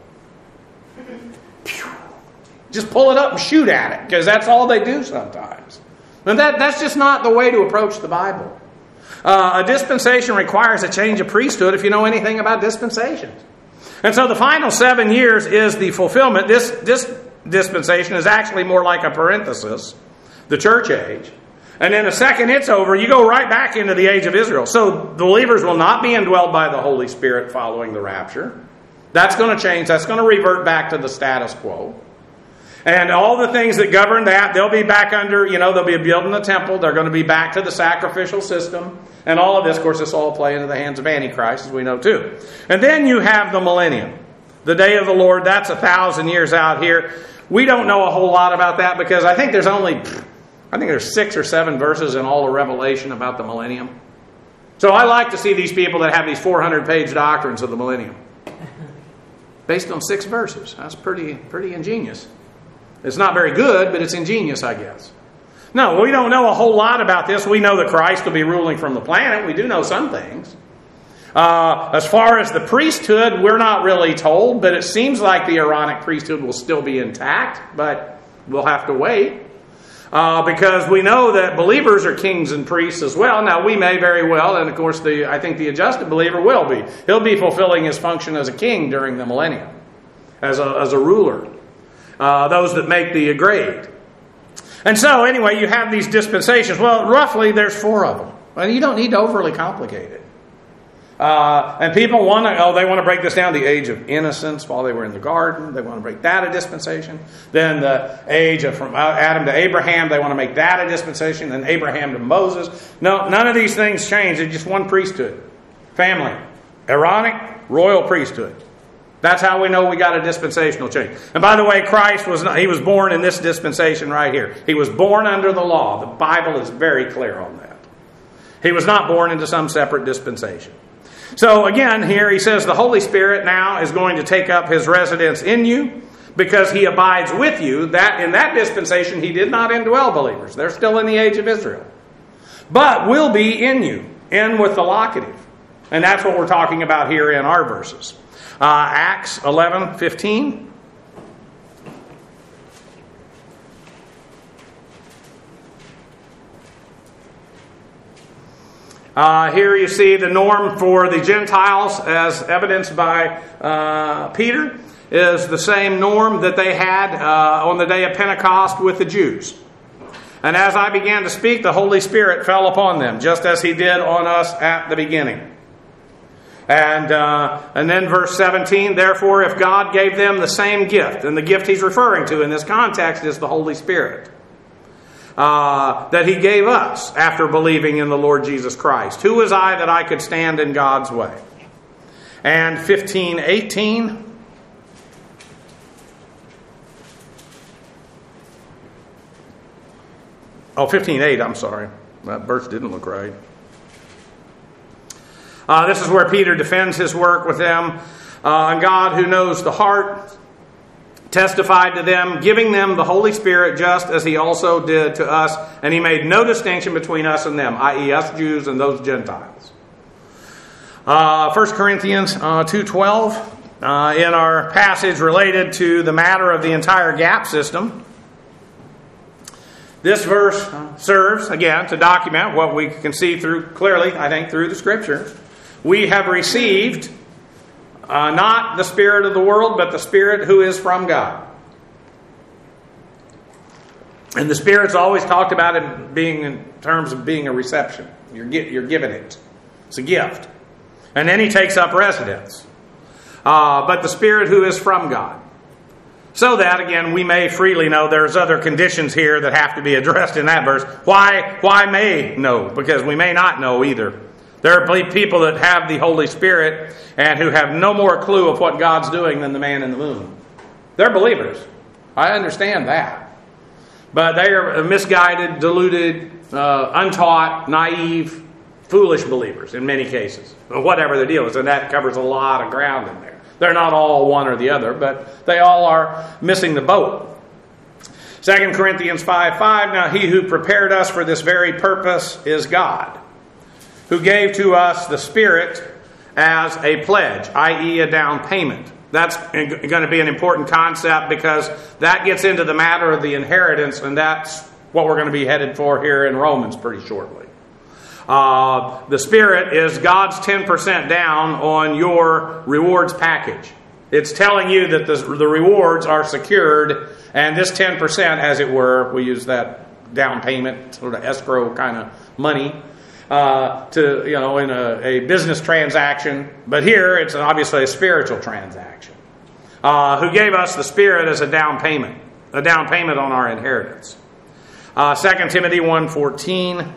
just pull it up and shoot at it, because that's all they do sometimes. And that, that's just not the way to approach the Bible. Uh, a dispensation requires a change of priesthood if you know anything about dispensations. And so the final seven years is the fulfillment. This, this dispensation is actually more like a parenthesis, the church age. And then the second it's over, you go right back into the age of Israel. So believers will not be indwelled by the Holy Spirit following the rapture. That's going to change. That's going to revert back to the status quo. And all the things that govern that, they'll be back under, you know, they'll be building the temple. They're going to be back to the sacrificial system. And all of this, of course, this all play into the hands of Antichrist, as we know too. And then you have the millennium. The day of the Lord, that's a thousand years out here. We don't know a whole lot about that because I think there's only, I think there's six or seven verses in all of Revelation about the millennium. So I like to see these people that have these four hundred page doctrines of the millennium. Based on six verses. That's pretty, pretty ingenious. It's not very good, but it's ingenious, I guess. No, we don't know a whole lot about this. We know that Christ will be ruling from the planet. We do know some things. Uh, as far as the priesthood, we're not really told, but it seems like the Aaronic priesthood will still be intact, but we'll have to wait. Uh, because we know that believers are kings and priests as well. Now, we may very well, and of course, the I think the adjusted believer will be. He'll be fulfilling his function as a king during the millennium, as a, as a ruler. Uh, those that make the grade. And so, anyway, you have these dispensations. Well, roughly, there's four of them. Well, you don't need to overly complicate it. Uh, and people want to, oh, they want to break this down. The age of innocence while they were in the garden. They want to break that a dispensation. Then the age of from Adam to Abraham. They want to make that a dispensation. Then Abraham to Moses. No, none of these things change. It's just one priesthood. Family. Aaronic, royal priesthood. That's how we know we got a dispensational change. And by the way, Christ was not, he was born in this dispensation right here. He was born under the law. The Bible is very clear on that. He was not born into some separate dispensation. So again, here he says the Holy Spirit now is going to take up his residence in you because he abides with you. That in that dispensation, he did not indwell believers. They're still in the age of Israel. But will be in you, in with the locative. And that's what we're talking about here in our verses. Uh, Acts eleven fifteen. Uh, here you see the norm for the Gentiles, as evidenced by uh, Peter, is the same norm that they had uh, on the day of Pentecost with the Jews. And as I began to speak, the Holy Spirit fell upon them, just as He did on us at the beginning. And uh, and then verse seventeen, therefore, if God gave them the same gift, and the gift He's referring to in this context is the Holy Spirit, uh, that He gave us after believing in the Lord Jesus Christ, who was I that I could stand in God's way? And fifteen eighteen. Oh, fifteen eight, I'm sorry. That verse didn't look right. Uh, this is where Peter defends his work with them. Uh, and God, who knows the heart, testified to them, giving them the Holy Spirit just as He also did to us. And He made no distinction between us and them, that is us Jews and those Gentiles. Uh, First Corinthians uh, two twelve, uh, in our passage related to the matter of the entire gap system. This verse serves, again, to document what we can see through clearly, I think, through the Scripture. We have received uh, not the spirit of the world, but the Spirit who is from God. And the Spirit's always talked about it being in terms of being a reception. You're, you're given it. It's a gift. And then He takes up residence. Uh, but the Spirit who is from God. So that, again, we may freely know. There's other conditions here that have to be addressed in that verse. Why, why may know? Because we may not know either. There are people that have the Holy Spirit and who have no more clue of what God's doing than the man in the moon. They're believers. I understand that. But they are misguided, deluded, uh, untaught, naive, foolish believers in many cases. Whatever the deal is. And that covers a lot of ground in there. They're not all one or the other, but they all are missing the boat. Second Corinthians five five, now He who prepared us for this very purpose is God, who gave to us the Spirit as a pledge, that is a down payment. That's going to be an important concept because that gets into the matter of the inheritance, and that's what we're going to be headed for here in Romans pretty shortly. Uh, the Spirit is God's ten percent down on your rewards package. It's telling you that the, the rewards are secured, and this ten percent, as it were, we use that down payment, sort of escrow kind of money, uh, to, you know, in a, a business transaction. But here, it's obviously a spiritual transaction. Uh, who gave us the Spirit as a down payment, a down payment on our inheritance. Uh, Second Timothy one fourteen.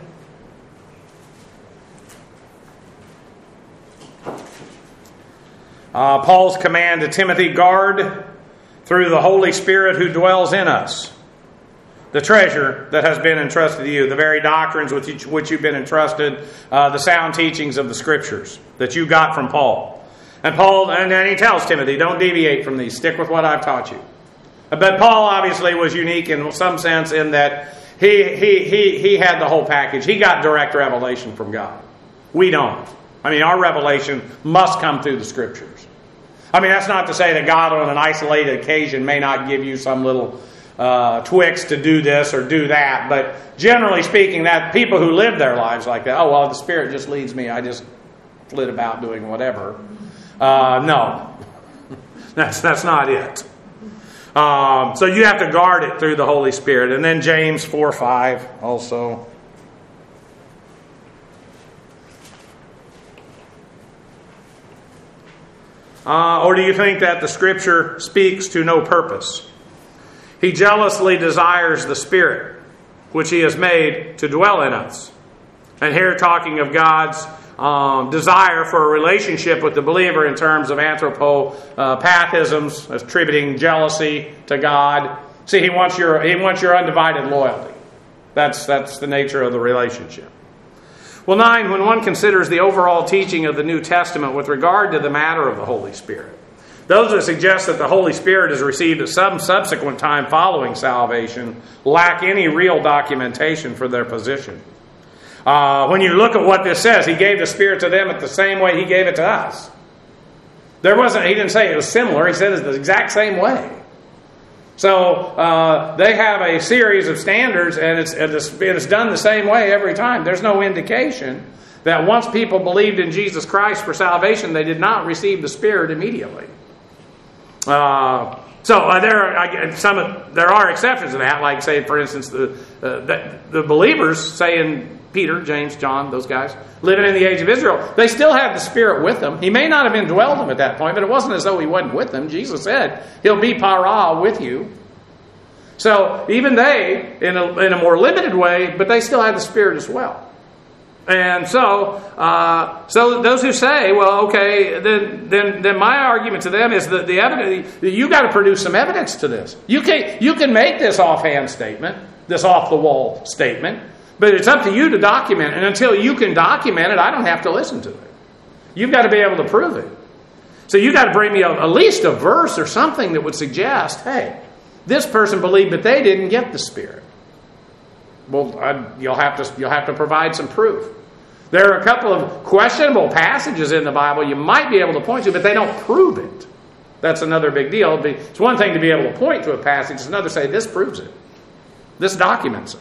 Uh, Paul's command to Timothy, guard through the Holy Spirit who dwells in us the treasure that has been entrusted to you, the very doctrines with which, which you've been entrusted, uh, the sound teachings of the Scriptures that you got from Paul. And Paul, and then he tells Timothy, don't deviate from these. Stick with what I've taught you. But Paul obviously was unique in some sense in that he he he he had the whole package. He got direct revelation from God. We don't. I mean, our revelation must come through the Scriptures. I mean, that's not to say that God on an isolated occasion may not give you some little uh, twix to do this or do that. But generally speaking, that people who live their lives like that, oh, well, the Spirit just leads me. I just flit about doing whatever. Uh, no, that's, that's not it. Um, so you have to guard it through the Holy Spirit. And then James four five also. Uh, or do you think that the Scripture speaks to no purpose? He jealously desires the Spirit, which He has made to dwell in us. And here talking of God's um, desire for a relationship with the believer in terms of anthropopathisms, attributing jealousy to God. See, He wants your He wants your undivided loyalty. That's that's the nature of the relationship. Well, nine, when one considers the overall teaching of the New Testament with regard to the matter of the Holy Spirit, those that suggest that the Holy Spirit is received at some subsequent time following salvation lack any real documentation for their position. Uh, when you look at what this says, he gave the Spirit to them at the same way he gave it to us. There wasn't, he didn't say it was similar, he said it's the exact same way. So uh, they have a series of standards, and it's, it's, it's done the same way every time. There's no indication that once people believed in Jesus Christ for salvation, they did not receive the Spirit immediately. Uh, so uh, there, are, some of, there are exceptions to that, like say, for instance, the, uh, the, the believers, say in Peter, James, John, those guys, living in the age of Israel, they still had the Spirit with them. He may not have indwelled them at that point, but it wasn't as though he wasn't with them. Jesus said, he'll be para with you. So even they, in a, in a more limited way, but they still had the Spirit as well. And so, uh, so those who say, well, okay, then, then, then my argument to them is that the evidence, you got to produce some evidence to this. You can, you can make this offhand statement, this off-the-wall statement, but it's up to you to document it. And until you can document it, I don't have to listen to it. You've got to be able to prove it. So you've got to bring me a, at least a verse or something that would suggest, hey, this person believed, but they didn't get the Spirit. Well, I, you'll have to you'll have to provide some proof. There are a couple of questionable passages in the Bible you might be able to point to, but they don't prove it. That's another big deal. It's one thing to be able to point to a passage. It's another to say, this proves it. This documents it.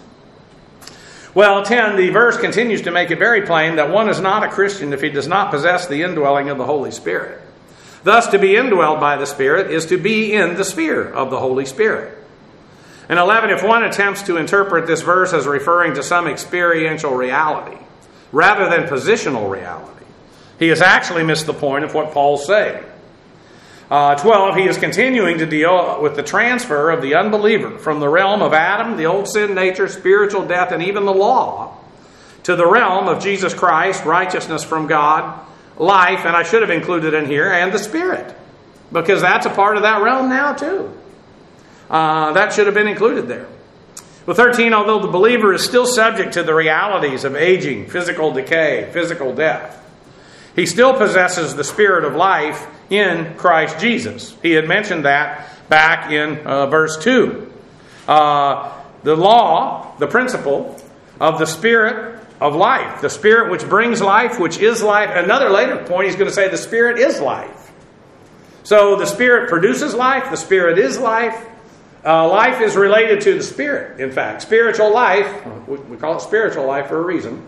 Well, ten, the verse continues to make it very plain that one is not a Christian if he does not possess the indwelling of the Holy Spirit. Thus, to be indwelled by the Spirit is to be in the sphere of the Holy Spirit. And eleven, if one attempts to interpret this verse as referring to some experiential reality, rather than positional reality, he has actually missed the point of what Paul's saying. Uh, twelve, he is continuing to deal with the transfer of the unbeliever from the realm of Adam, the old sin nature, spiritual death, and even the law, to the realm of Jesus Christ, righteousness from God, life, and I should have included in here, and the Spirit, because that's a part of that realm now too. Uh, that should have been included there. Well, thirteen, although the believer is still subject to the realities of aging, physical decay, physical death, he still possesses the Spirit of life in Christ Jesus. He had mentioned that back in uh, verse two. Uh, the law, the principle of the Spirit of life, the Spirit which brings life, which is life. Another later point, he's going to say the Spirit is life. So the Spirit produces life, the Spirit is life. Uh, life is related to the Spirit, in fact. Spiritual life, we call it spiritual life for a reason.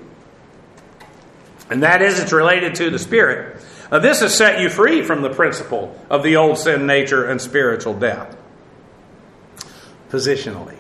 And that is, it's related to the Spirit. Uh, this has set you free from the principle of the old sin nature and spiritual death. Positionally.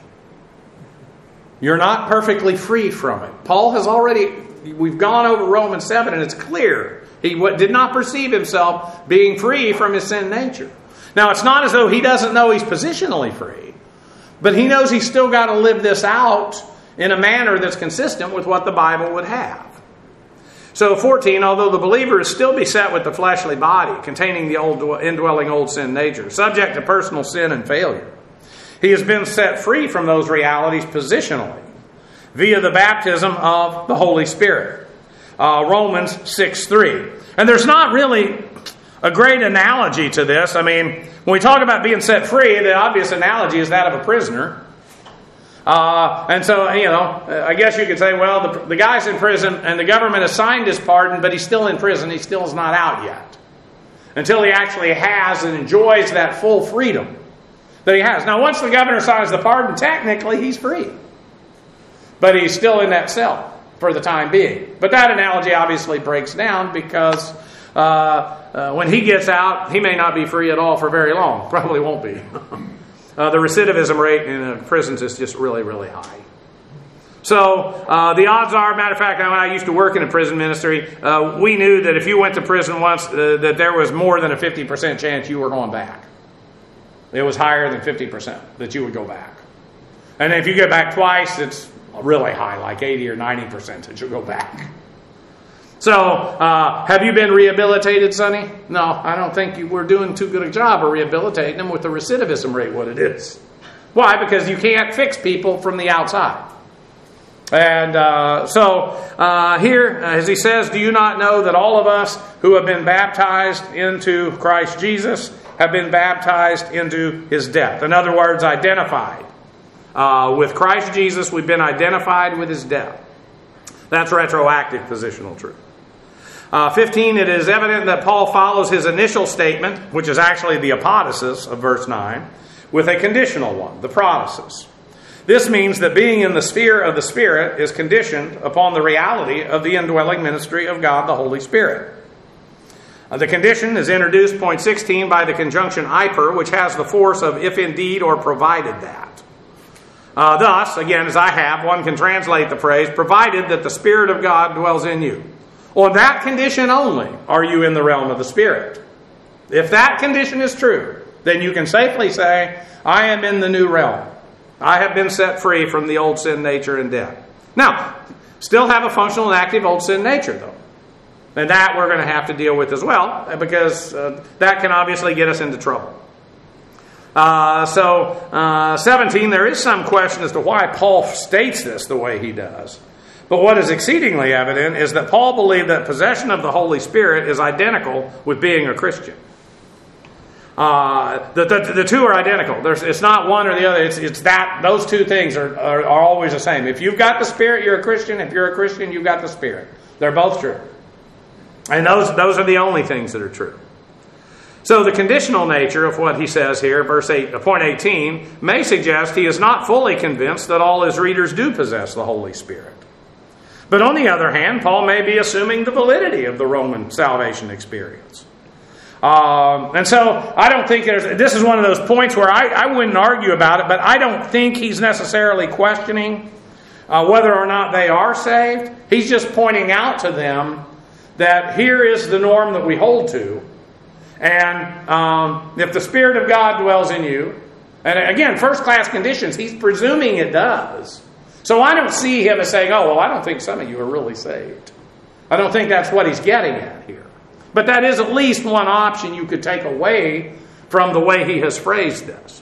You're not perfectly free from it. Paul has already, we've gone over Romans seven and it's clear. He did not perceive himself being free from his sin nature. Now, it's not as though he doesn't know he's positionally free, but he knows he's still got to live this out in a manner that's consistent with what the Bible would have. So, fourteen, although the believer is still beset with the fleshly body, containing the old indwelling old sin nature, subject to personal sin and failure, he has been set free from those realities positionally via the baptism of the Holy Spirit. Uh, Romans six three. And there's not really a great analogy to this. I mean, when we talk about being set free, the obvious analogy is that of a prisoner. Uh, and so, you know, I guess you could say, well, the, the guy's in prison and the government has signed his pardon, but he's still in prison. He still is not out yet. Until he actually has and enjoys that full freedom that he has. Now, once the governor signs the pardon, technically he's free. But he's still in that cell for the time being. But that analogy obviously breaks down because uh, uh, when he gets out, he may not be free at all for very long. Probably won't be. Uh, the recidivism rate in uh, prisons is just really, really high. So uh, the odds are, matter of fact, when I used to work in a prison ministry, uh, we knew that if you went to prison once, uh, that there was more than a fifty percent chance you were going back. It was higher than fifty percent that you would go back. And if you get back twice, it's really high, like eighty or ninety percent that you'll go back. So, uh, have you been rehabilitated, Sonny? No, I don't think you were doing too good a job of rehabilitating them with the recidivism rate what it is. Why? Because you can't fix people from the outside. And uh, so, uh, here, as he says, do you not know that all of us who have been baptized into Christ Jesus have been baptized into his death? In other words, identified. Uh, with Christ Jesus, we've been identified with his death. That's retroactive positional truth. Uh, fifteen, it is evident that Paul follows his initial statement, which is actually the apodosis of verse nine, with a conditional one, the prodosis. This means that being in the sphere of the Spirit is conditioned upon the reality of the indwelling ministry of God the Holy Spirit. Uh, the condition is introduced, point sixteen, by the conjunction "iper," which has the force of "if indeed" or "provided that." Uh, thus, again, as I have, one can translate the phrase, "provided that the Spirit of God dwells in you." On that condition only are you in the realm of the Spirit. If that condition is true, then you can safely say, I am in the new realm. I have been set free from the old sin nature and death. Now, still have a functional and active old sin nature, though. And that we're going to have to deal with as well, because uh, that can obviously get us into trouble. Uh, so, uh, seventeen, there is some question as to why Paul states this the way he does. But what is exceedingly evident is that Paul believed that possession of the Holy Spirit is identical with being a Christian. Uh, the, the, the two are identical. There's, it's not one or the other. It's, it's that those two things are, are, are always the same. If you've got the Spirit, you're a Christian. If you're a Christian, you've got the Spirit. They're both true. And those, those are the only things that are true. So the conditional nature of what he says here, verse eight, point eighteen, may suggest he is not fully convinced that all his readers do possess the Holy Spirit. But on the other hand, Paul may be assuming the validity of the Roman salvation experience. Um, and so I don't think there's, this is one of those points where I, I wouldn't argue about it, but I don't think he's necessarily questioning uh, whether or not they are saved. He's just pointing out to them that here is the norm that we hold to. And um, if the Spirit of God dwells in you, and again, first-class conditions, he's presuming it does. So I don't see him as saying, oh, well, I don't think some of you are really saved. I don't think that's what he's getting at here. But that is at least one option you could take away from the way he has phrased this.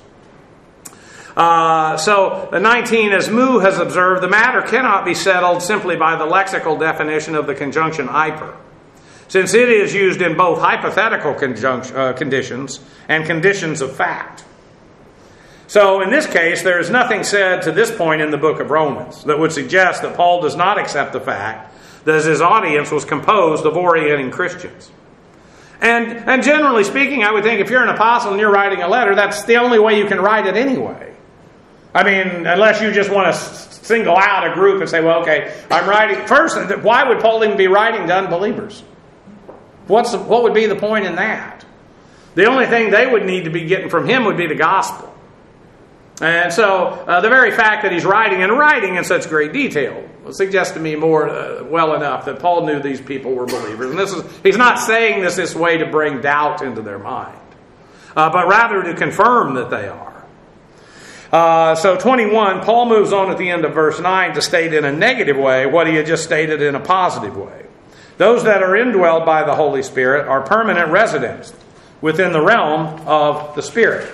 Uh, so, the nineteen, as Moo has observed, the matter cannot be settled simply by the lexical definition of the conjunction "iper," since it is used in both hypothetical conjunction, uh, conditions and conditions of fact. So, in this case, there is nothing said to this point in the book of Romans that would suggest that Paul does not accept the fact that his audience was composed of orienting Christians. And, and generally speaking, I would think if you're an apostle and you're writing a letter, that's the only way you can write it anyway. I mean, unless you just want to single out a group and say, well, okay, I'm writing. First, why would Paul even be writing to unbelievers? What's the, what would be the point in that? The only thing they would need to be getting from him would be the gospel. And so, uh, the very fact that he's writing and writing in such great detail suggests to me more uh, well enough that Paul knew these people were believers. And this is, he's not saying this this way to bring doubt into their mind, uh, but rather to confirm that they are. Uh, so, twenty-one, Paul moves on at the end of verse nine to state in a negative way what he had just stated in a positive way. Those that are indwelled by the Holy Spirit are permanent residents within the realm of the Spirit.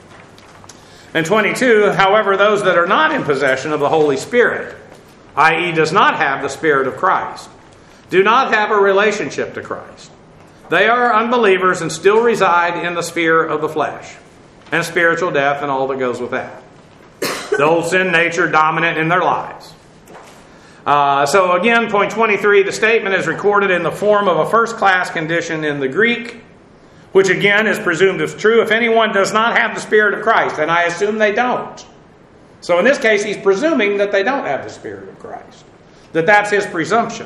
And twenty-two, however, those that are not in possession of the Holy Spirit, that is does not have the Spirit of Christ, do not have a relationship to Christ. They are unbelievers and still reside in the sphere of the flesh and spiritual death and all that goes with that. The old sin nature dominant in their lives. Uh, so again, point twenty-three, the statement is recorded in the form of a first-class condition in the Greek, which again is presumed as true if anyone does not have the Spirit of Christ, and I assume they don't. So in this case, he's presuming that they don't have the Spirit of Christ. That that's his presumption.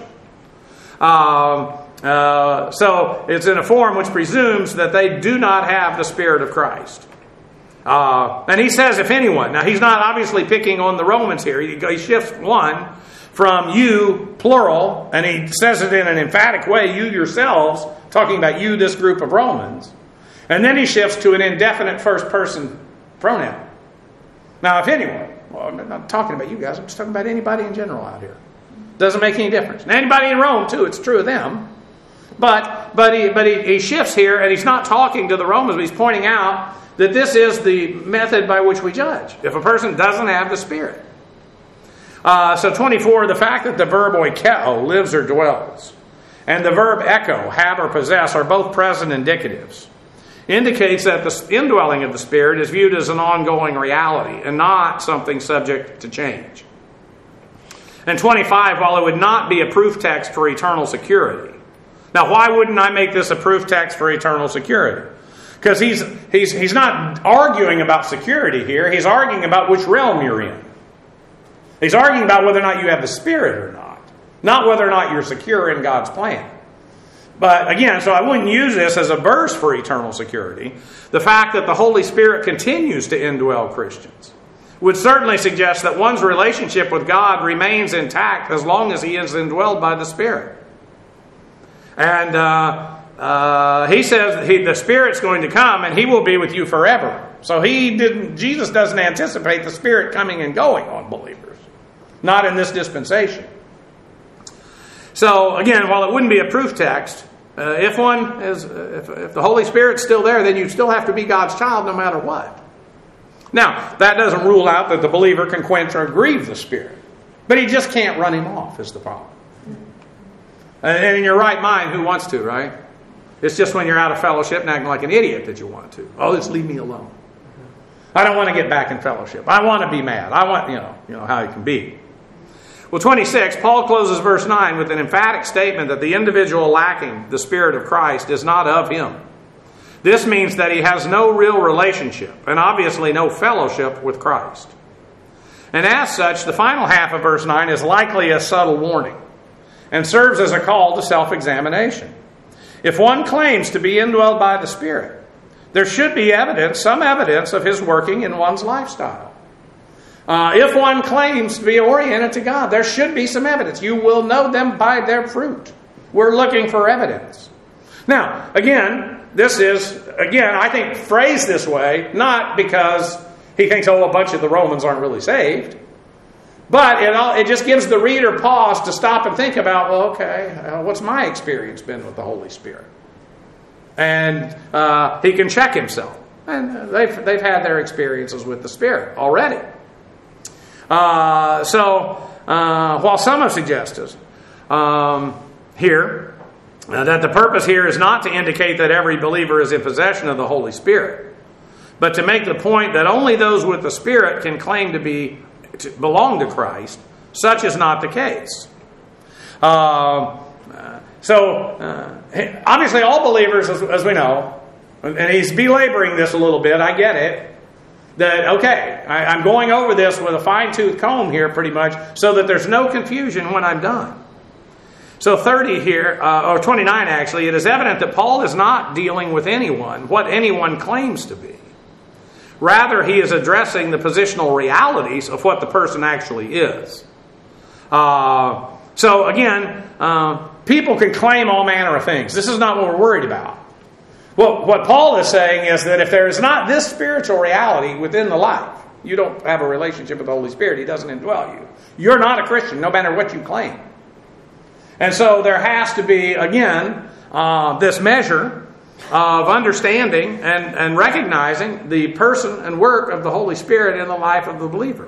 Um, uh, so it's in a form which presumes that they do not have the Spirit of Christ. Uh, and he says, if anyone. Now, he's not obviously picking on the Romans here. He, he shifts one from you, plural, and he says it in an emphatic way, you yourselves, talking about you, this group of Romans. And then he shifts to an indefinite first-person pronoun. Now, if anyone, well, I'm not talking about you guys, I'm just talking about anybody in general out here. Doesn't make any difference. And anybody in Rome, too, it's true of them. But but he but he, he shifts here, and he's not talking to the Romans, but he's pointing out that this is the method by which we judge. If a person doesn't have the Spirit. Uh, so twenty-four, the fact that the verb oikeo, lives or dwells, and the verb echo, have or possess, are both present indicatives, indicates that the indwelling of the Spirit is viewed as an ongoing reality and not something subject to change. And twenty-five, while it would not be a proof text for eternal security. Now, why wouldn't I make this a proof text for eternal security? Because he's, he's, he's not arguing about security here. He's arguing about which realm you're in. He's arguing about whether or not you have the Spirit or not. Not whether or not you're secure in God's plan. But again, so I wouldn't use this as a verse for eternal security. The fact that the Holy Spirit continues to indwell Christians would certainly suggest that one's relationship with God remains intact as long as he is indwelled by the Spirit. And uh, uh, he says that he, the Spirit's going to come and he will be with you forever. So he didn't. Jesus doesn't anticipate the Spirit coming and going on believers. Not in this dispensation. So again, while it wouldn't be a proof text, uh, if one is, if, if the Holy Spirit's still there, then you still have to be God's child no matter what. Now, that doesn't rule out that the believer can quench or grieve the Spirit. But he just can't run him off is the problem. And in your right mind, who wants to, right? It's just when you're out of fellowship and acting like an idiot that you want to. Oh, just leave me alone. I don't want to get back in fellowship. I want to be mad. I want, you know, you know how it can be. Well, twenty-six, Paul closes verse nine with an emphatic statement that the individual lacking the Spirit of Christ is not of him. This means that he has no real relationship and obviously no fellowship with Christ. And as such, the final half of verse nine is likely a subtle warning and serves as a call to self-examination. If one claims to be indwelled by the Spirit, there should be evidence, some evidence of his working in one's lifestyle. Uh, if one claims to be oriented to God, there should be some evidence. You will know them by their fruit. We're looking for evidence. Now, again, this is, again, I think phrased this way, not because he thinks, oh, a bunch of the Romans aren't really saved. But it, all, it just gives the reader pause to stop and think about, well, okay, uh, what's my experience been with the Holy Spirit? And uh, he can check himself. And they've, they've had their experiences with the Spirit already. Uh, so, uh, while some have suggested um, here uh, that the purpose here is not to indicate that every believer is in possession of the Holy Spirit, but to make the point that only those with the Spirit can claim to be to belong to Christ, such is not the case. Uh, so, uh, obviously, all believers, as, as we know, and he's belaboring this a little bit. I get it. That, okay, I, I'm going over this with a fine-tooth comb here pretty much so that there's no confusion when I'm done. So thirty here, uh, or twenty-nine actually, it is evident that Paul is not dealing with anyone, what anyone claims to be. Rather, he is addressing the positional realities of what the person actually is. Uh, so again, uh, people can claim all manner of things. This is not what we're worried about. Well, what Paul is saying is that if there is not this spiritual reality within the life, you don't have a relationship with the Holy Spirit. He doesn't indwell you. You're not a Christian, no matter what you claim. And so there has to be, again, uh, this measure of understanding and, and recognizing the person and work of the Holy Spirit in the life of the believer.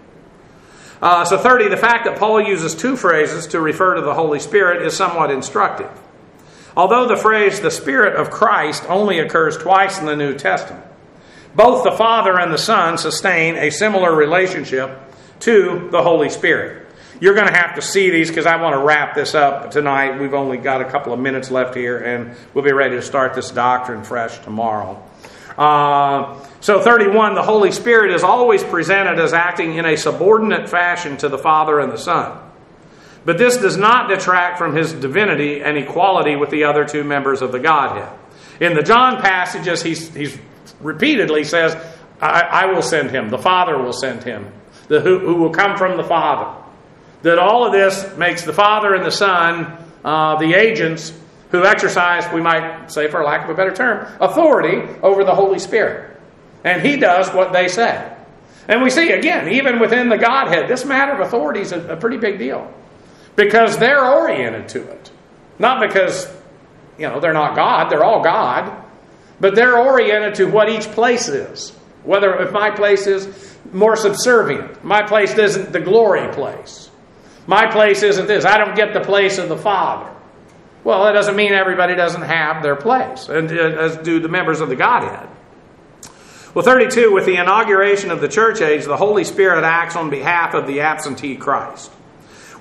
Uh, so thirty, the fact that Paul uses two phrases to refer to the Holy Spirit is somewhat instructive. Although the phrase, the Spirit of Christ, only occurs twice in the New Testament, both the Father and the Son sustain a similar relationship to the Holy Spirit. You're going to have to see these because I want to wrap this up tonight. We've only got a couple of minutes left here, and we'll be ready to start this doctrine fresh tomorrow. Uh, so thirty-one, the Holy Spirit is always presented as acting in a subordinate fashion to the Father and the Son. But this does not detract from his divinity and equality with the other two members of the Godhead. In the John passages, he's, he's repeatedly says, I, I will send him. The Father will send him. The, who, who will come from the Father. That all of this makes the Father and the Son uh, the agents who exercise, we might say for lack of a better term, authority over the Holy Spirit. And he does what they say. And we see, again, even within the Godhead, this matter of authority is a, a pretty big deal. Because they're oriented to it. Not because, you know, they're not God. They're all God. But they're oriented to what each place is. Whether if my place is more subservient. My place isn't the glory place. My place isn't this. I don't get the place of the Father. Well, that doesn't mean everybody doesn't have their place. And as do the members of the Godhead. Well, thirty-two, with the inauguration of the church age, the Holy Spirit acts on behalf of the absentee Christ.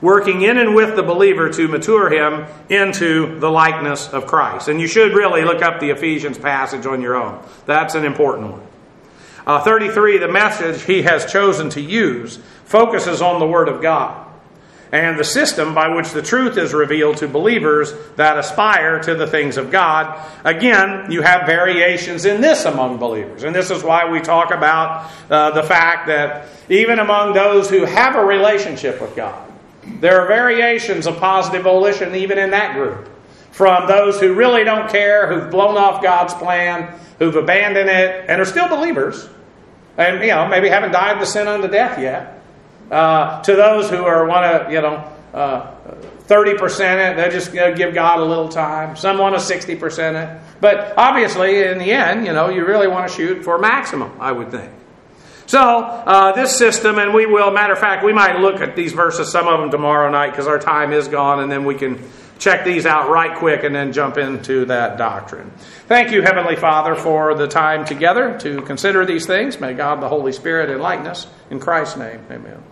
working in and with the believer to mature him into the likeness of Christ. And you should really look up the Ephesians passage on your own. That's an important one. Uh, thirty-three, the message he has chosen to use focuses on the Word of God and the system by which the truth is revealed to believers that aspire to the things of God. Again, you have variations in this among believers. And this is why we talk about uh, the fact that even among those who have a relationship with God, there are variations of positive volition even in that group. From those who really don't care, who've blown off God's plan, who've abandoned it, and are still believers, and you know maybe haven't died the sin unto death yet, uh, to those who are want to you know uh, thirty percent it, they just you know, give God a little time. Some want to sixty percent it, but obviously in the end, you know, you really want to shoot for maximum, I would think. So uh, this system, and we will. Matter of fact, we might look at these verses, some of them tomorrow night, because our time is gone, and then we can check these out right quick and then jump into that doctrine. Thank you, Heavenly Father, for the time together to consider these things. May God, the Holy Spirit, enlighten us. In Christ's name, amen.